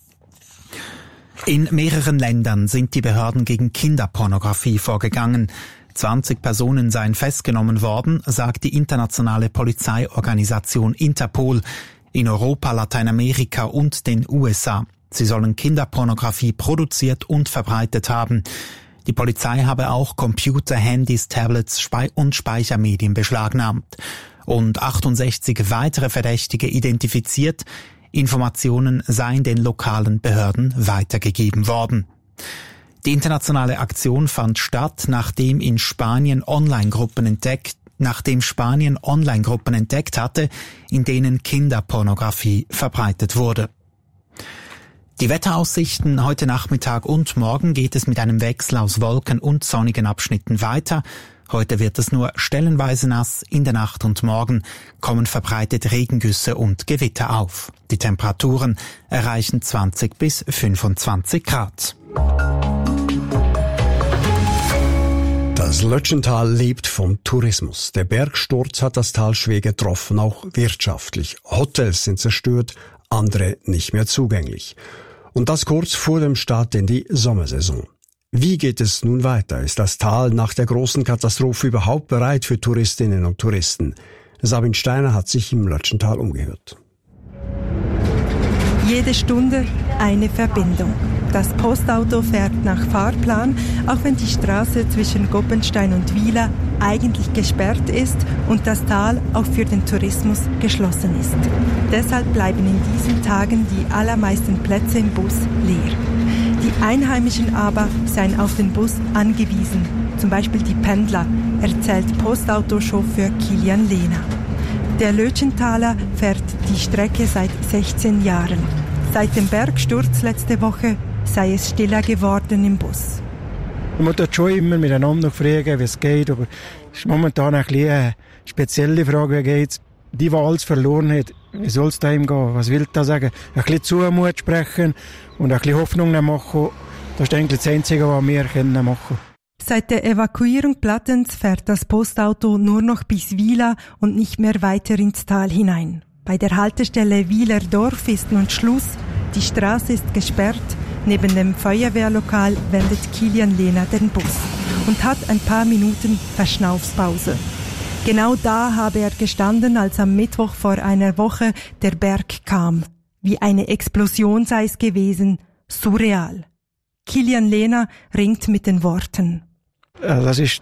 In mehreren Ländern sind die Behörden gegen Kinderpornografie vorgegangen. zwanzig Personen seien festgenommen worden, sagt die internationale Polizeiorganisation Interpol in Europa, Lateinamerika und den U S A. Sie sollen Kinderpornografie produziert und verbreitet haben. Die Polizei habe auch Computer, Handys, Tablets und Speichermedien beschlagnahmt und achtundsechzig weitere Verdächtige identifiziert. Informationen seien den lokalen Behörden weitergegeben worden. Die internationale Aktion fand statt, nachdem in Spanien Online-Gruppen entdeckt, nachdem Spanien Online-Gruppen entdeckt hatte, in denen Kinderpornografie verbreitet wurde. Die Wetteraussichten heute Nachmittag und morgen geht es mit einem Wechsel aus Wolken und sonnigen Abschnitten weiter. Heute wird es nur stellenweise nass, in der Nacht und morgen kommen verbreitet Regengüsse und Gewitter auf. Die Temperaturen erreichen zwanzig bis fünfundzwanzig Grad. Das Lötschental lebt vom Tourismus. Der Bergsturz hat das Tal schwer getroffen, auch wirtschaftlich. Hotels sind zerstört, andere nicht mehr zugänglich. Und das kurz vor dem Start in die Sommersaison. Wie geht es nun weiter? Ist das Tal nach der großen Katastrophe überhaupt bereit für Touristinnen und Touristen? Sabine Steiner hat sich im Lötschental umgehört. Jede Stunde eine Verbindung. Das Postauto fährt nach Fahrplan, auch wenn die Straße zwischen Goppenstein und Wieler eigentlich gesperrt ist und das Tal auch für den Tourismus geschlossen ist. Deshalb bleiben in diesen Tagen die allermeisten Plätze im Bus leer. Die Einheimischen aber seien auf den Bus angewiesen, zum Beispiel die Pendler, erzählt Postautochauffeur Kilian Lehner. Der Lötschenthaler fährt die Strecke seit sechzehn Jahren. Seit dem Bergsturz letzte Woche sei es stiller geworden im Bus. Man muss schon immer miteinander fragen, wie es geht, aber es ist momentan ein bisschen eine spezielle Frage, wie geht's. Die, die alles verloren hat, wie soll es da ihm gehen? Was will das sagen? Ein bisschen Zumut sprechen und ein bisschen Hoffnung machen. Das ist eigentlich das Einzige, was wir machen können. Seit der Evakuierung Plattens fährt das Postauto nur noch bis Wieler und nicht mehr weiter ins Tal hinein. Bei der Haltestelle Wieler Dorf ist nun Schluss. Die Straße ist gesperrt. Neben dem Feuerwehrlokal wendet Kilian Lehner den Bus und hat ein paar Minuten Verschnaufspause. Genau da habe er gestanden, als am Mittwoch vor einer Woche der Berg kam. Wie eine Explosion sei es gewesen. Surreal. Kilian Lehner ringt mit den Worten. Das ist,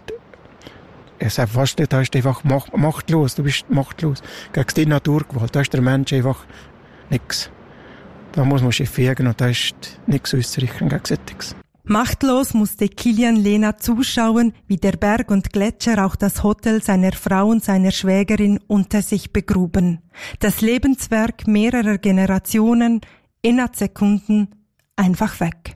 ich sage fast nicht, da ist einfach machtlos, du bist machtlos. Gegen die Naturgewalt, da ist der Mensch einfach nichts. Da muss man sich fegen und da ist nichts auszurichten gegen solches. Machtlos musste Kilian Lehner zuschauen, wie der Berg und Gletscher auch das Hotel seiner Frau und seiner Schwägerin unter sich begruben. Das Lebenswerk mehrerer Generationen, innerhalb Sekunden, einfach weg.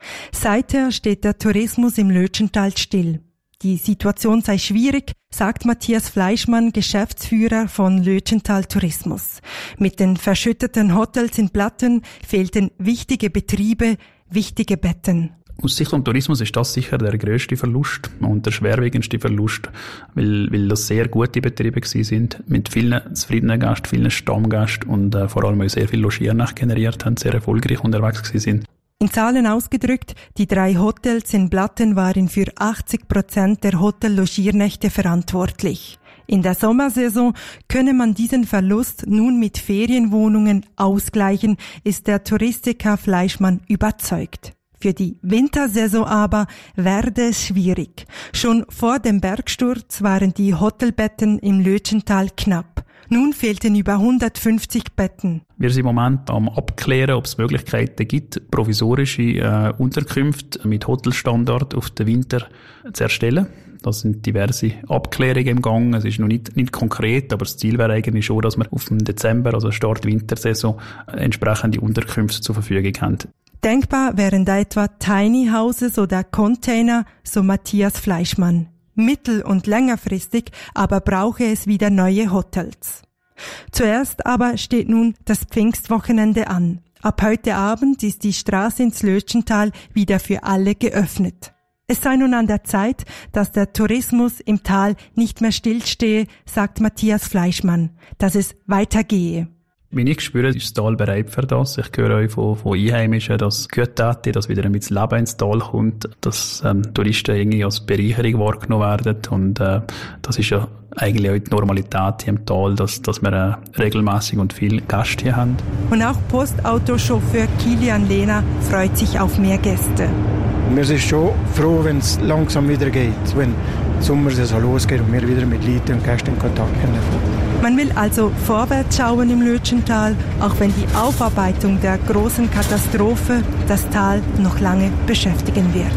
Seither steht der Tourismus im Lötschental still. Die Situation sei schwierig, sagt Matthias Fleischmann, Geschäftsführer von Lötschental Tourismus. Mit den verschütteten Hotels in Platten fehlten wichtige Betriebe, wichtige Betten. Aus Sicht des Tourismus ist das sicher der grösste Verlust und der schwerwiegendste Verlust, weil, weil das sehr gute Betriebe gewesen sind, mit vielen zufriedenen Gästen, vielen Stammgästen und äh, vor allem auch sehr viel Logiernach generiert haben, sehr erfolgreich unterwegs gewesen sind. In Zahlen ausgedrückt, die drei Hotels in Platten waren für achtzig Prozent der Hotel-Logiernächte verantwortlich. In der Sommersaison könne man diesen Verlust nun mit Ferienwohnungen ausgleichen, ist der Touristiker Fleischmann überzeugt. Für die Wintersaison aber werde es schwierig. Schon vor dem Bergsturz waren die Hotelbetten im Lötschental knapp. Nun fehlten über hundertfünfzig Betten. Wir sind im Moment am Abklären, ob es Möglichkeiten gibt, provisorische äh, Unterkünfte mit Hotelstandard auf den Winter zu erstellen. Da sind diverse Abklärungen im Gang. Es ist noch nicht, nicht konkret, aber das Ziel wäre eigentlich schon, dass wir auf dem Dezember, also Start Wintersaison, entsprechende Unterkünfte zur Verfügung haben. Denkbar wären da etwa Tiny Houses oder Container, so Matthias Fleischmann. Mittel- und längerfristig aber brauche es wieder neue Hotels. Zuerst aber steht nun das Pfingstwochenende an. Ab heute Abend ist die Straße ins Lötschental wieder für alle geöffnet. Es sei nun an der Zeit, dass der Tourismus im Tal nicht mehr stillstehe, sagt Matthias Fleischmann, dass es weitergehe. Wie ich spüre, ist das Tal bereit für das. Ich höre auch von, von Einheimischen, dass gut täte, dass wieder ein bisschen Leben ins Tal kommt, dass ähm, Touristen irgendwie als Bereicherung wahrgenommen werden. Und äh, das ist ja eigentlich auch die Normalität hier im Tal, dass, dass wir äh, regelmäßig und viel Gäste hier haben. Und auch Postautochauffeur Kilian Lehner freut sich auf mehr Gäste. Wir sind schon froh, wenn es langsam wieder geht, wenn die Sommersaison losgeht und wir wieder mit Leuten und Gästen in Kontakt kommen. Man will also vorwärts schauen im Lötschental, auch wenn die Aufarbeitung der großen Katastrophe das Tal noch lange beschäftigen wird.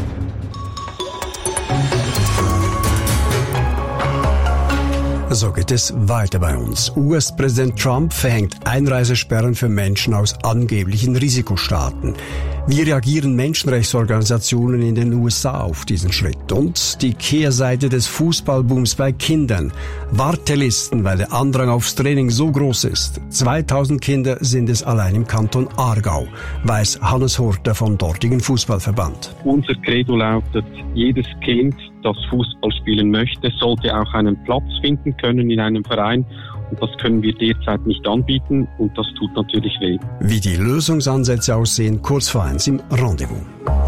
So geht es weiter bei uns. U S-Präsident Trump verhängt Einreisesperren für Menschen aus angeblichen Risikostaaten. Wie reagieren Menschenrechtsorganisationen in den U S A auf diesen Schritt? Und die Kehrseite des Fußballbooms bei Kindern. Wartelisten, weil der Andrang aufs Training so groß ist. zweitausend Kinder sind es allein im Kanton Aargau, weiß Hannes Horter vom dortigen Fußballverband. Unser Credo lautet, jedes Kind, das Fußball spielen möchte, sollte auch einen Platz finden können in einem Verein. Und das können wir derzeit nicht anbieten und das tut natürlich weh. Wie die Lösungsansätze aussehen, kurz vor eins im Rendezvous.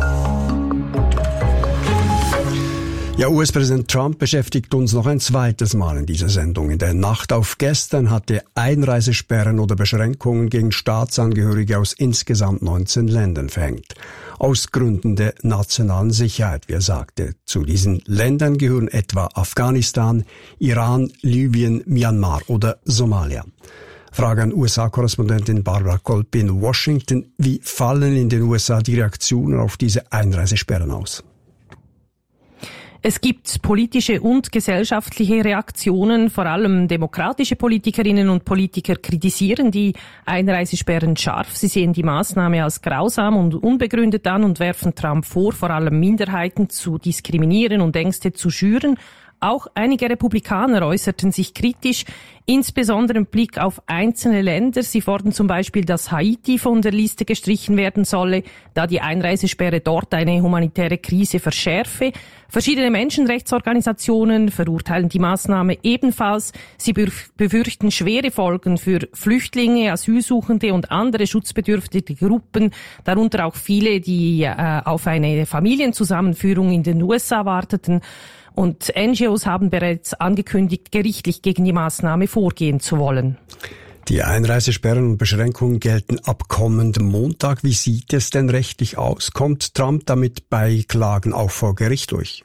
Ja, U S-Präsident Trump beschäftigt uns noch ein zweites Mal in dieser Sendung. In der Nacht auf gestern hat er Einreisesperren oder Beschränkungen gegen Staatsangehörige aus insgesamt neunzehn Ländern verhängt. Aus Gründen der nationalen Sicherheit, wie er sagte. Zu diesen Ländern gehören etwa Afghanistan, Iran, Libyen, Myanmar oder Somalia. Frage an U S A-Korrespondentin Barbara Kolb in Washington. Wie fallen in den U S A die Reaktionen auf diese Einreisesperren aus? Es gibt politische und gesellschaftliche Reaktionen. Vor allem demokratische Politikerinnen und Politiker kritisieren die Einreisesperren scharf. Sie sehen die Maßnahme als grausam und unbegründet an und werfen Trump vor, vor allem Minderheiten zu diskriminieren und Ängste zu schüren. Auch einige Republikaner äußerten sich kritisch, insbesondere im Blick auf einzelne Länder. Sie fordern zum Beispiel, dass Haiti von der Liste gestrichen werden solle, da die Einreisesperre dort eine humanitäre Krise verschärfe. Verschiedene Menschenrechtsorganisationen verurteilen die Maßnahme ebenfalls. Sie befürchten schwere Folgen für Flüchtlinge, Asylsuchende und andere schutzbedürftige Gruppen, darunter auch viele, die äh, auf eine Familienzusammenführung in den U S A warteten. Und N G Os haben bereits angekündigt, gerichtlich gegen die Maßnahme vorgehen zu wollen. Die Einreisesperren und Beschränkungen gelten ab kommendem Montag. Wie sieht es denn rechtlich aus? Kommt Trump damit bei Klagen auch vor Gericht durch?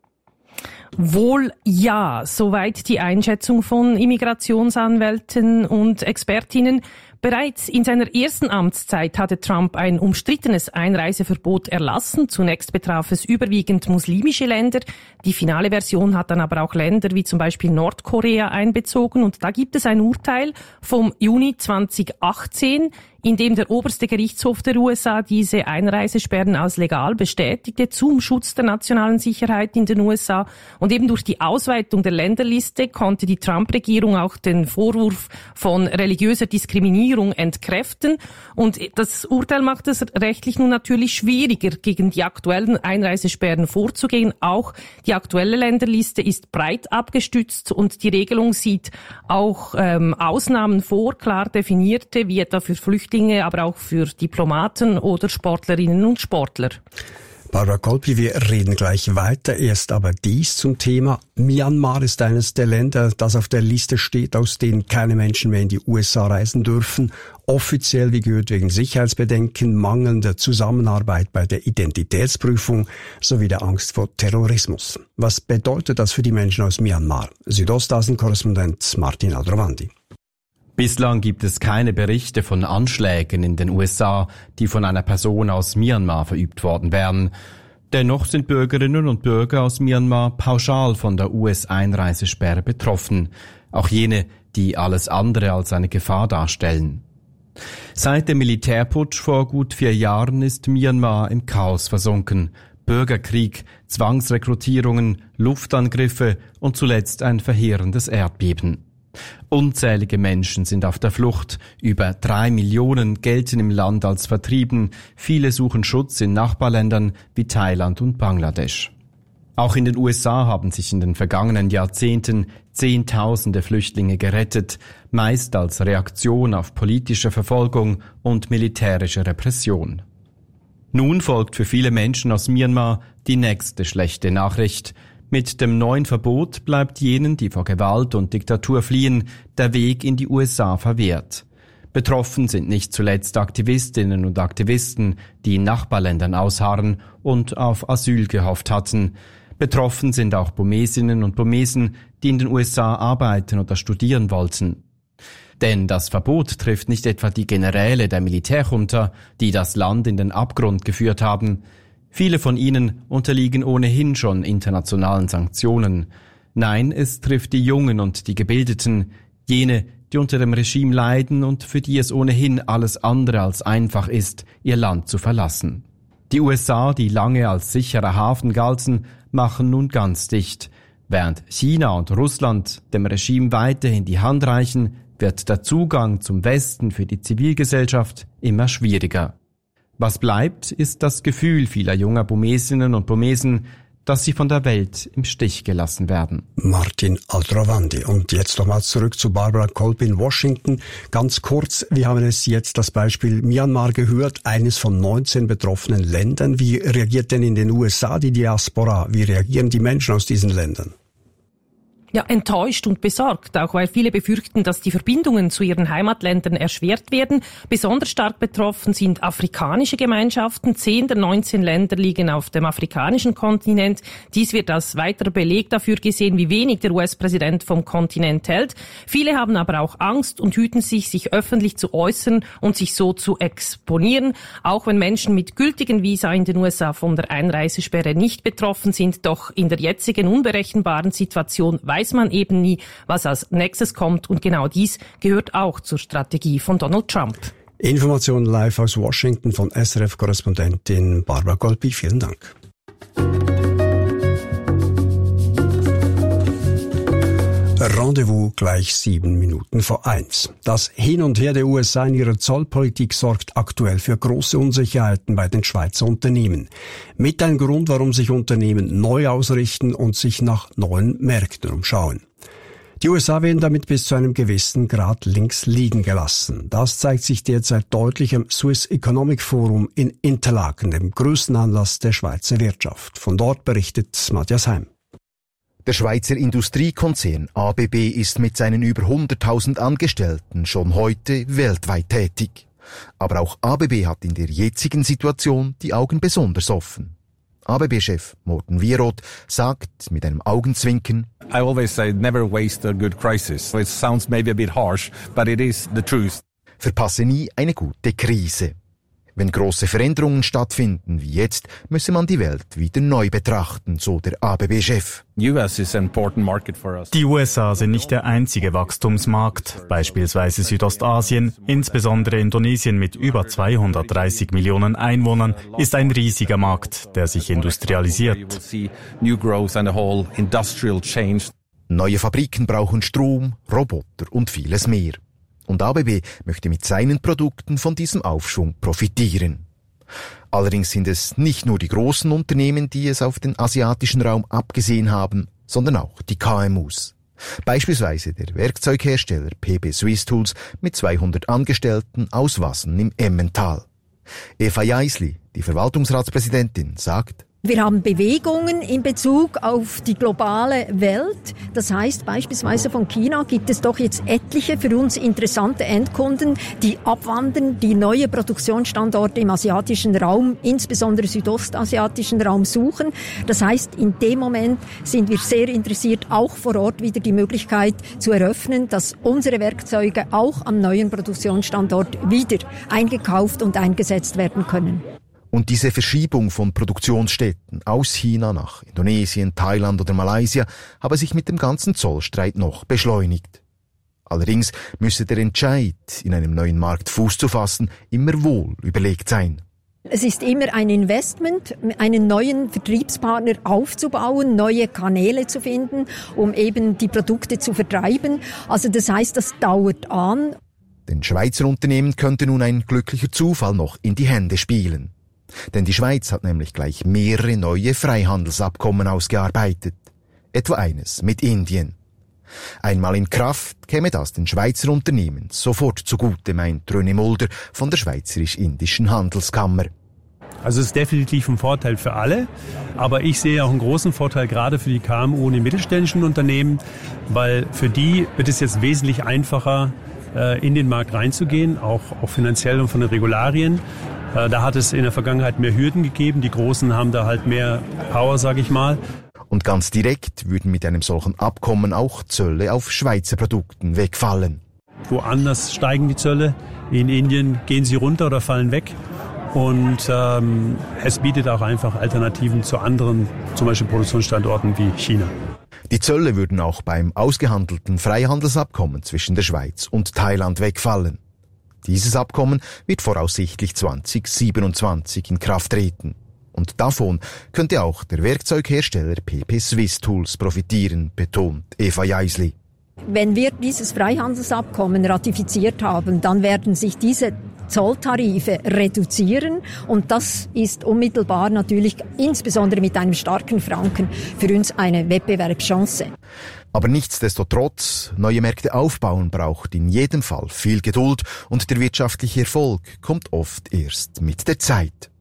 Wohl ja, soweit die Einschätzung von Immigrationsanwälten und Expertinnen. Bereits in seiner ersten Amtszeit hatte Trump ein umstrittenes Einreiseverbot erlassen. Zunächst betraf es überwiegend muslimische Länder. Die finale Version hat dann aber auch Länder wie zum Beispiel Nordkorea einbezogen. Und da gibt es ein Urteil vom Juni zweitausendachtzehn, in dem der oberste Gerichtshof der U S A diese Einreisesperren als legal bestätigte zum Schutz der nationalen Sicherheit in den U S A. Und eben durch die Ausweitung der Länderliste konnte die Trump-Regierung auch den Vorwurf von religiöser Diskriminierung entkräften. Und das Urteil macht es rechtlich nun natürlich schwieriger, gegen die aktuellen Einreisesperren vorzugehen. Auch die aktuelle Länderliste ist breit abgestützt und die Regelung sieht auch ähm, Ausnahmen vor, klar definierte, wie etwa für Flüchtlinge, aber auch für Diplomaten oder Sportlerinnen und Sportler. Barbara Kolpi, wir reden gleich weiter. Erst aber dies zum Thema. Myanmar ist eines der Länder, das auf der Liste steht, aus denen keine Menschen mehr in die U S A reisen dürfen. Offiziell, wie gehört, wegen Sicherheitsbedenken, mangelnder Zusammenarbeit bei der Identitätsprüfung sowie der Angst vor Terrorismus. Was bedeutet das für die Menschen aus Myanmar? Südostasien-Korrespondent Martin Aldrovandi. Bislang gibt es keine Berichte von Anschlägen in den U S A, die von einer Person aus Myanmar verübt worden wären. Dennoch sind Bürgerinnen und Bürger aus Myanmar pauschal von der U S-Einreisesperre betroffen. Auch jene, die alles andere als eine Gefahr darstellen. Seit dem Militärputsch vor gut vier Jahren ist Myanmar im Chaos versunken. Bürgerkrieg, Zwangsrekrutierungen, Luftangriffe und zuletzt ein verheerendes Erdbeben. Unzählige Menschen sind auf der Flucht, über drei Millionen gelten im Land als vertrieben, viele suchen Schutz in Nachbarländern wie Thailand und Bangladesch. Auch in den U S A haben sich in den vergangenen Jahrzehnten Zehntausende Flüchtlinge gerettet, meist als Reaktion auf politische Verfolgung und militärische Repression. Nun folgt für viele Menschen aus Myanmar die nächste schlechte Nachricht. Mit dem neuen Verbot bleibt jenen, die vor Gewalt und Diktatur fliehen, der Weg in die U S A verwehrt. Betroffen sind nicht zuletzt Aktivistinnen und Aktivisten, die in Nachbarländern ausharren und auf Asyl gehofft hatten. Betroffen sind auch Burmesinnen und Burmesen, die in den U S A arbeiten oder studieren wollten. Denn das Verbot trifft nicht etwa die Generäle der Militärjunta, die das Land in den Abgrund geführt haben. Viele von ihnen unterliegen ohnehin schon internationalen Sanktionen. Nein, es trifft die Jungen und die Gebildeten, jene, die unter dem Regime leiden und für die es ohnehin alles andere als einfach ist, ihr Land zu verlassen. Die U S A, die lange als sicherer Hafen galten, machen nun ganz dicht. Während China und Russland dem Regime weiterhin die Hand reichen, wird der Zugang zum Westen für die Zivilgesellschaft immer schwieriger. Was bleibt, ist das Gefühl vieler junger Burmesinnen und Burmesen, dass sie von der Welt im Stich gelassen werden. Martin Aldrovandi. Und jetzt nochmal zurück zu Barbara Kolb in Washington. Ganz kurz, wir haben es jetzt das Beispiel Myanmar gehört, eines von neunzehn betroffenen Ländern. Wie reagiert denn in den U S A die Diaspora? Wie reagieren die Menschen aus diesen Ländern? Ja, enttäuscht und besorgt, auch weil viele befürchten, dass die Verbindungen zu ihren Heimatländern erschwert werden. Besonders stark betroffen sind afrikanische Gemeinschaften. Zehn der neunzehn Länder liegen auf dem afrikanischen Kontinent. Dies wird als weiterer Beleg dafür gesehen, wie wenig der U S-Präsident vom Kontinent hält. Viele haben aber auch Angst und hüten sich, sich öffentlich zu äußern und sich so zu exponieren. Auch wenn Menschen mit gültigen Visa in den U S A von der Einreisesperre nicht betroffen sind, doch in der jetzigen unberechenbaren Situation weiß man eben nie, was als nächstes kommt. Und genau dies gehört auch zur Strategie von Donald Trump. Informationen live aus Washington von S R F-Korrespondentin Barbara Golpi. Vielen Dank. Rendezvous gleich sieben Minuten vor eins. Das Hin und Her der U S A in ihrer Zollpolitik sorgt aktuell für große Unsicherheiten bei den Schweizer Unternehmen. Mit ein Grund, warum sich Unternehmen neu ausrichten und sich nach neuen Märkten umschauen. Die U S A werden damit bis zu einem gewissen Grad links liegen gelassen. Das zeigt sich derzeit deutlich im Swiss Economic Forum in Interlaken, dem größten Anlass der Schweizer Wirtschaft. Von dort berichtet Matthias Heim. Der Schweizer Industriekonzern A B B ist mit seinen über hunderttausend Angestellten schon heute weltweit tätig. Aber auch A B B hat in der jetzigen Situation die Augen besonders offen. A B B-Chef Morten Wieroth sagt mit einem Augenzwinkern: I always say never waste a good crisis. It sounds maybe a bit harsh, but it is the truth. Verpasse nie eine gute Krise. Wenn große Veränderungen stattfinden, wie jetzt, müsse man die Welt wieder neu betrachten, so der A B B-Chef. Die U S A sind nicht der einzige Wachstumsmarkt. Beispielsweise Südostasien, insbesondere Indonesien mit über zweihundertdreißig Millionen Einwohnern, ist ein riesiger Markt, der sich industrialisiert. Neue Fabriken brauchen Strom, Roboter und vieles mehr. Und A B B möchte mit seinen Produkten von diesem Aufschwung profitieren. Allerdings sind es nicht nur die großen Unternehmen, die es auf den asiatischen Raum abgesehen haben, sondern auch die K M Us. Beispielsweise der Werkzeughersteller P P Swiss Tools mit zweihundert Angestellten aus Wassen im Emmental. Eva Jaisli, die Verwaltungsratspräsidentin, sagt: Wir haben Bewegungen in Bezug auf die globale Welt. Das heißt, beispielsweise von China gibt es doch jetzt etliche für uns interessante Endkunden, die abwandern, die neue Produktionsstandorte im asiatischen Raum, insbesondere südostasiatischen Raum suchen. Das heißt, in dem Moment sind wir sehr interessiert, auch vor Ort wieder die Möglichkeit zu eröffnen, dass unsere Werkzeuge auch am neuen Produktionsstandort wieder eingekauft und eingesetzt werden können. Und diese Verschiebung von Produktionsstätten aus China nach Indonesien, Thailand oder Malaysia habe sich mit dem ganzen Zollstreit noch beschleunigt. Allerdings müsse der Entscheid, in einem neuen Markt Fuß zu fassen, immer wohl überlegt sein. Es ist immer ein Investment, einen neuen Vertriebspartner aufzubauen, neue Kanäle zu finden, um eben die Produkte zu vertreiben. Also das heißt, das dauert an. Den Schweizer Unternehmen könnte nun ein glücklicher Zufall noch in die Hände spielen. Denn die Schweiz hat nämlich gleich mehrere neue Freihandelsabkommen ausgearbeitet. Etwa eines mit Indien. Einmal in Kraft käme das den Schweizer Unternehmen sofort zugute, meint René Mulder von der Schweizerisch-Indischen Handelskammer. Also es ist definitiv ein Vorteil für alle, aber ich sehe auch einen großen Vorteil gerade für die K M U und die mittelständischen Unternehmen, weil für die wird es jetzt wesentlich einfacher, in den Markt reinzugehen, auch, auch finanziell und von den Regularien. Da hat es in der Vergangenheit mehr Hürden gegeben. Die Großen haben da halt mehr Power, sage ich mal. Und ganz direkt würden mit einem solchen Abkommen auch Zölle auf Schweizer Produkten wegfallen. Woanders steigen die Zölle. In Indien gehen sie runter oder fallen weg. Und ähm, es bietet auch einfach Alternativen zu anderen, zum Beispiel Produktionsstandorten wie China. Die Zölle würden auch beim ausgehandelten Freihandelsabkommen zwischen der Schweiz und Thailand wegfallen. Dieses Abkommen wird voraussichtlich zwanzig siebenundzwanzig in Kraft treten. Und davon könnte auch der Werkzeughersteller P P Swiss Tools profitieren, betont Eva Jaisli. Wenn wir dieses Freihandelsabkommen ratifiziert haben, dann werden sich diese Zolltarife reduzieren und das ist unmittelbar natürlich, insbesondere mit einem starken Franken, für uns eine Wettbewerbschance. Aber nichtsdestotrotz, neue Märkte aufbauen braucht in jedem Fall viel Geduld und der wirtschaftliche Erfolg kommt oft erst mit der Zeit.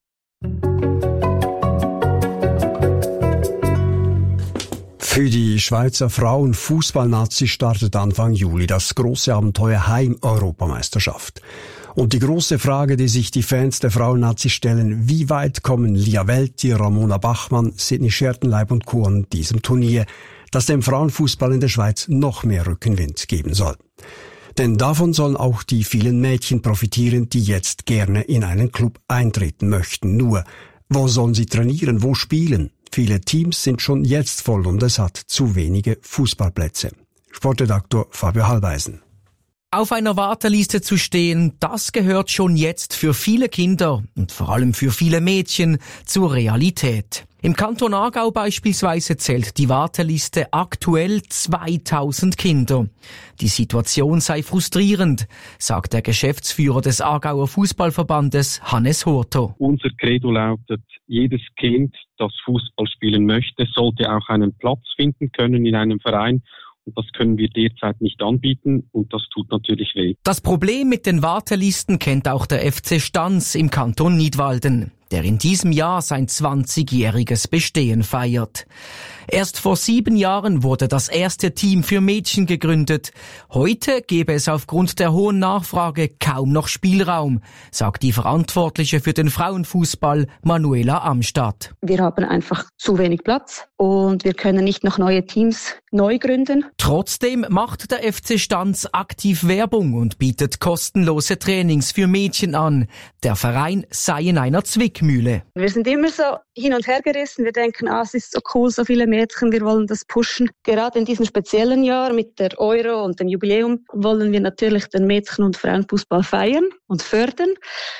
Für die Schweizer Frauenfußballnazi startet Anfang Juli das große Abenteuer Heim-Europameisterschaft. Und die große Frage, die sich die Fans der Frauennazi stellen, wie weit kommen Lia Welti, Ramona Bachmann, Sidney Schertenleib und Co. an diesem Turnier, das dem Frauenfußball in der Schweiz noch mehr Rückenwind geben soll. Denn davon sollen auch die vielen Mädchen profitieren, die jetzt gerne in einen Club eintreten möchten. Nur, wo sollen sie trainieren, wo spielen? Viele Teams sind schon jetzt voll und es hat zu wenige Fußballplätze. Sportredaktor Fabio Hallbeisen. Auf einer Warteliste zu stehen, das gehört schon jetzt für viele Kinder und vor allem für viele Mädchen zur Realität. Im Kanton Aargau beispielsweise zählt die Warteliste aktuell zweitausend Kinder. Die Situation sei frustrierend, sagt der Geschäftsführer des Aargauer Fußballverbandes Hannes Hurter. Unser Credo lautet, jedes Kind, das Fußball spielen möchte, sollte auch einen Platz finden können in einem Verein. Und das können wir derzeit nicht anbieten und das tut natürlich weh. Das Problem mit den Wartelisten kennt auch der F C Stans im Kanton Nidwalden, der in diesem Jahr sein zwanzigjähriges Bestehen feiert. Erst vor sieben Jahren wurde das erste Team für Mädchen gegründet. Heute gäbe es aufgrund der hohen Nachfrage kaum noch Spielraum, sagt die Verantwortliche für den Frauenfußball Manuela Amstadt. Wir haben einfach zu wenig Platz und wir können nicht noch neue Teams neu gründen. Trotzdem macht der F C Stans aktiv Werbung und bietet kostenlose Trainings für Mädchen an. Der Verein sei in einer Zwickmühle. Wir sind immer so hin und her gerissen. Wir denken, ah, es ist so cool, so viele Mädchen, wir wollen das pushen. Gerade in diesem speziellen Jahr mit der Euro und dem Jubiläum wollen wir natürlich den Mädchen- und Frauenfußball feiern und fördern.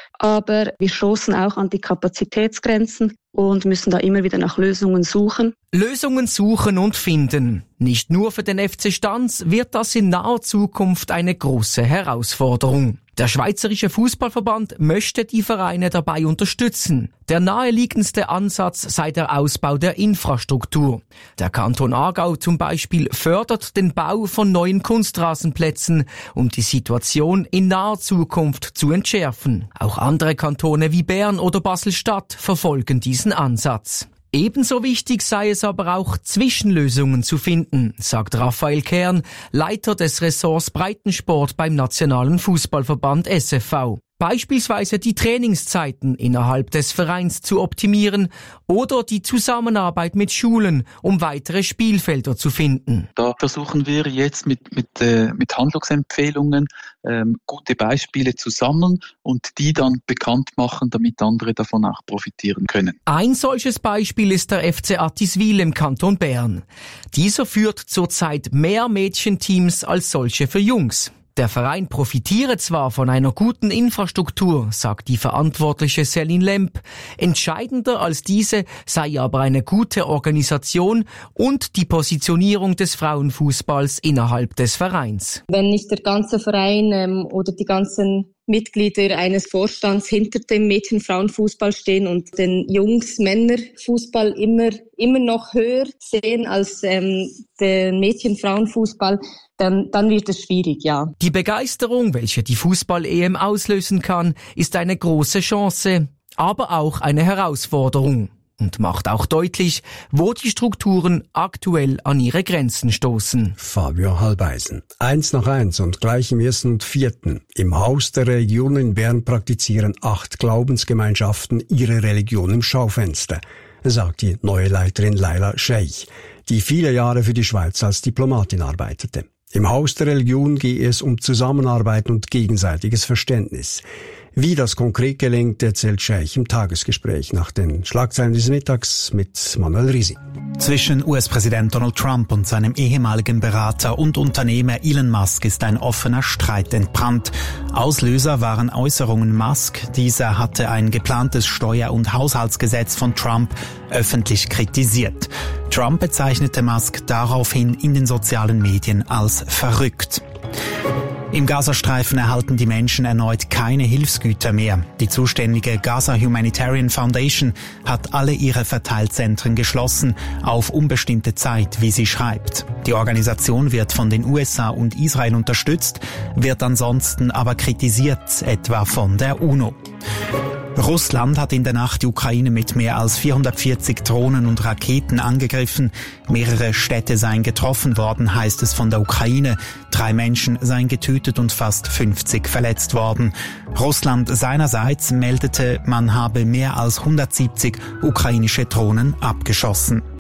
Aber wir stoßen auch an die Kapazitätsgrenzen und müssen da immer wieder nach Lösungen suchen. Lösungen suchen und finden. Nicht nur für den F C Stans wird das in naher Zukunft eine große Herausforderung. Der Schweizerische Fußballverband möchte die Vereine dabei unterstützen. Der naheliegendste Ansatz sei der Ausbau der Infrastruktur. Der Kanton Aargau zum Beispiel fördert den Bau von neuen Kunstrasenplätzen, um die Situation in naher Zukunft zu entschärfen. Auch andere Kantone wie Bern oder Basel-Stadt verfolgen diesen Ansatz. Ebenso wichtig sei es aber auch, Zwischenlösungen zu finden, sagt Raphael Kern, Leiter des Ressorts Breitensport beim Nationalen Fußballverband S F V. Beispielsweise die Trainingszeiten innerhalb des Vereins zu optimieren oder die Zusammenarbeit mit Schulen, um weitere Spielfelder zu finden. Da versuchen wir jetzt mit, mit, äh, mit Handlungsempfehlungen ähm, gute Beispiele zu sammeln und die dann bekannt machen, damit andere davon auch profitieren können. Ein solches Beispiel ist der F C Attiswil im Kanton Bern. Dieser führt zurzeit mehr Mädchenteams als solche für Jungs. Der Verein profitiere zwar von einer guten Infrastruktur, sagt die verantwortliche Céline Lemp. Entscheidender als diese sei aber eine gute Organisation und die Positionierung des Frauenfußballs innerhalb des Vereins. Wenn nicht der ganze Verein ähm, oder die ganzen Mitglieder eines Vorstands hinter dem Mädchen-Frauen-Fußball stehen und den Jungs-Männer-Fußball immer, immer noch höher sehen als ähm, den Mädchen-Frauen-Fußball, dann, dann wird es schwierig, ja. Die Begeisterung, welche die Fußball-E M auslösen kann, ist eine große Chance, aber auch eine Herausforderung. Und macht auch deutlich, wo die Strukturen aktuell an ihre Grenzen stoßen. Fabio Hallbeisen. Eins nach eins und gleich im ersten und vierten. Im Haus der Religion in Bern praktizieren acht Glaubensgemeinschaften ihre Religion im Schaufenster, sagt die neue Leiterin Laila Scheich, die viele Jahre für die Schweiz als Diplomatin arbeitete. Im Haus der Religion gehe es um Zusammenarbeit und gegenseitiges Verständnis. Wie das konkret gelingt, erzählt Scheich im Tagesgespräch nach den Schlagzeilen des Mittags mit Manuel Risi. Zwischen U S-Präsident Donald Trump und seinem ehemaligen Berater und Unternehmer Elon Musk ist ein offener Streit entbrannt. Auslöser waren Äußerungen Musk. Dieser hatte ein geplantes Steuer- und Haushaltsgesetz von Trump öffentlich kritisiert. Trump bezeichnete Musk daraufhin in den sozialen Medien als verrückt. Im Gazastreifen erhalten die Menschen erneut keine Hilfsgüter mehr. Die zuständige Gaza Humanitarian Foundation hat alle ihre Verteilzentren geschlossen, auf unbestimmte Zeit, wie sie schreibt. Die Organisation wird von den U S A und Israel unterstützt, wird ansonsten aber kritisiert, etwa von der UNO. Russland hat in der Nacht die Ukraine mit mehr als vierhundertvierzig Drohnen und Raketen angegriffen. Mehrere Städte seien getroffen worden, heißt es von der Ukraine. Drei Menschen seien getötet und fast fünfzig verletzt worden. Russland seinerseits meldete, man habe mehr als hundertsiebzig ukrainische Drohnen abgeschossen.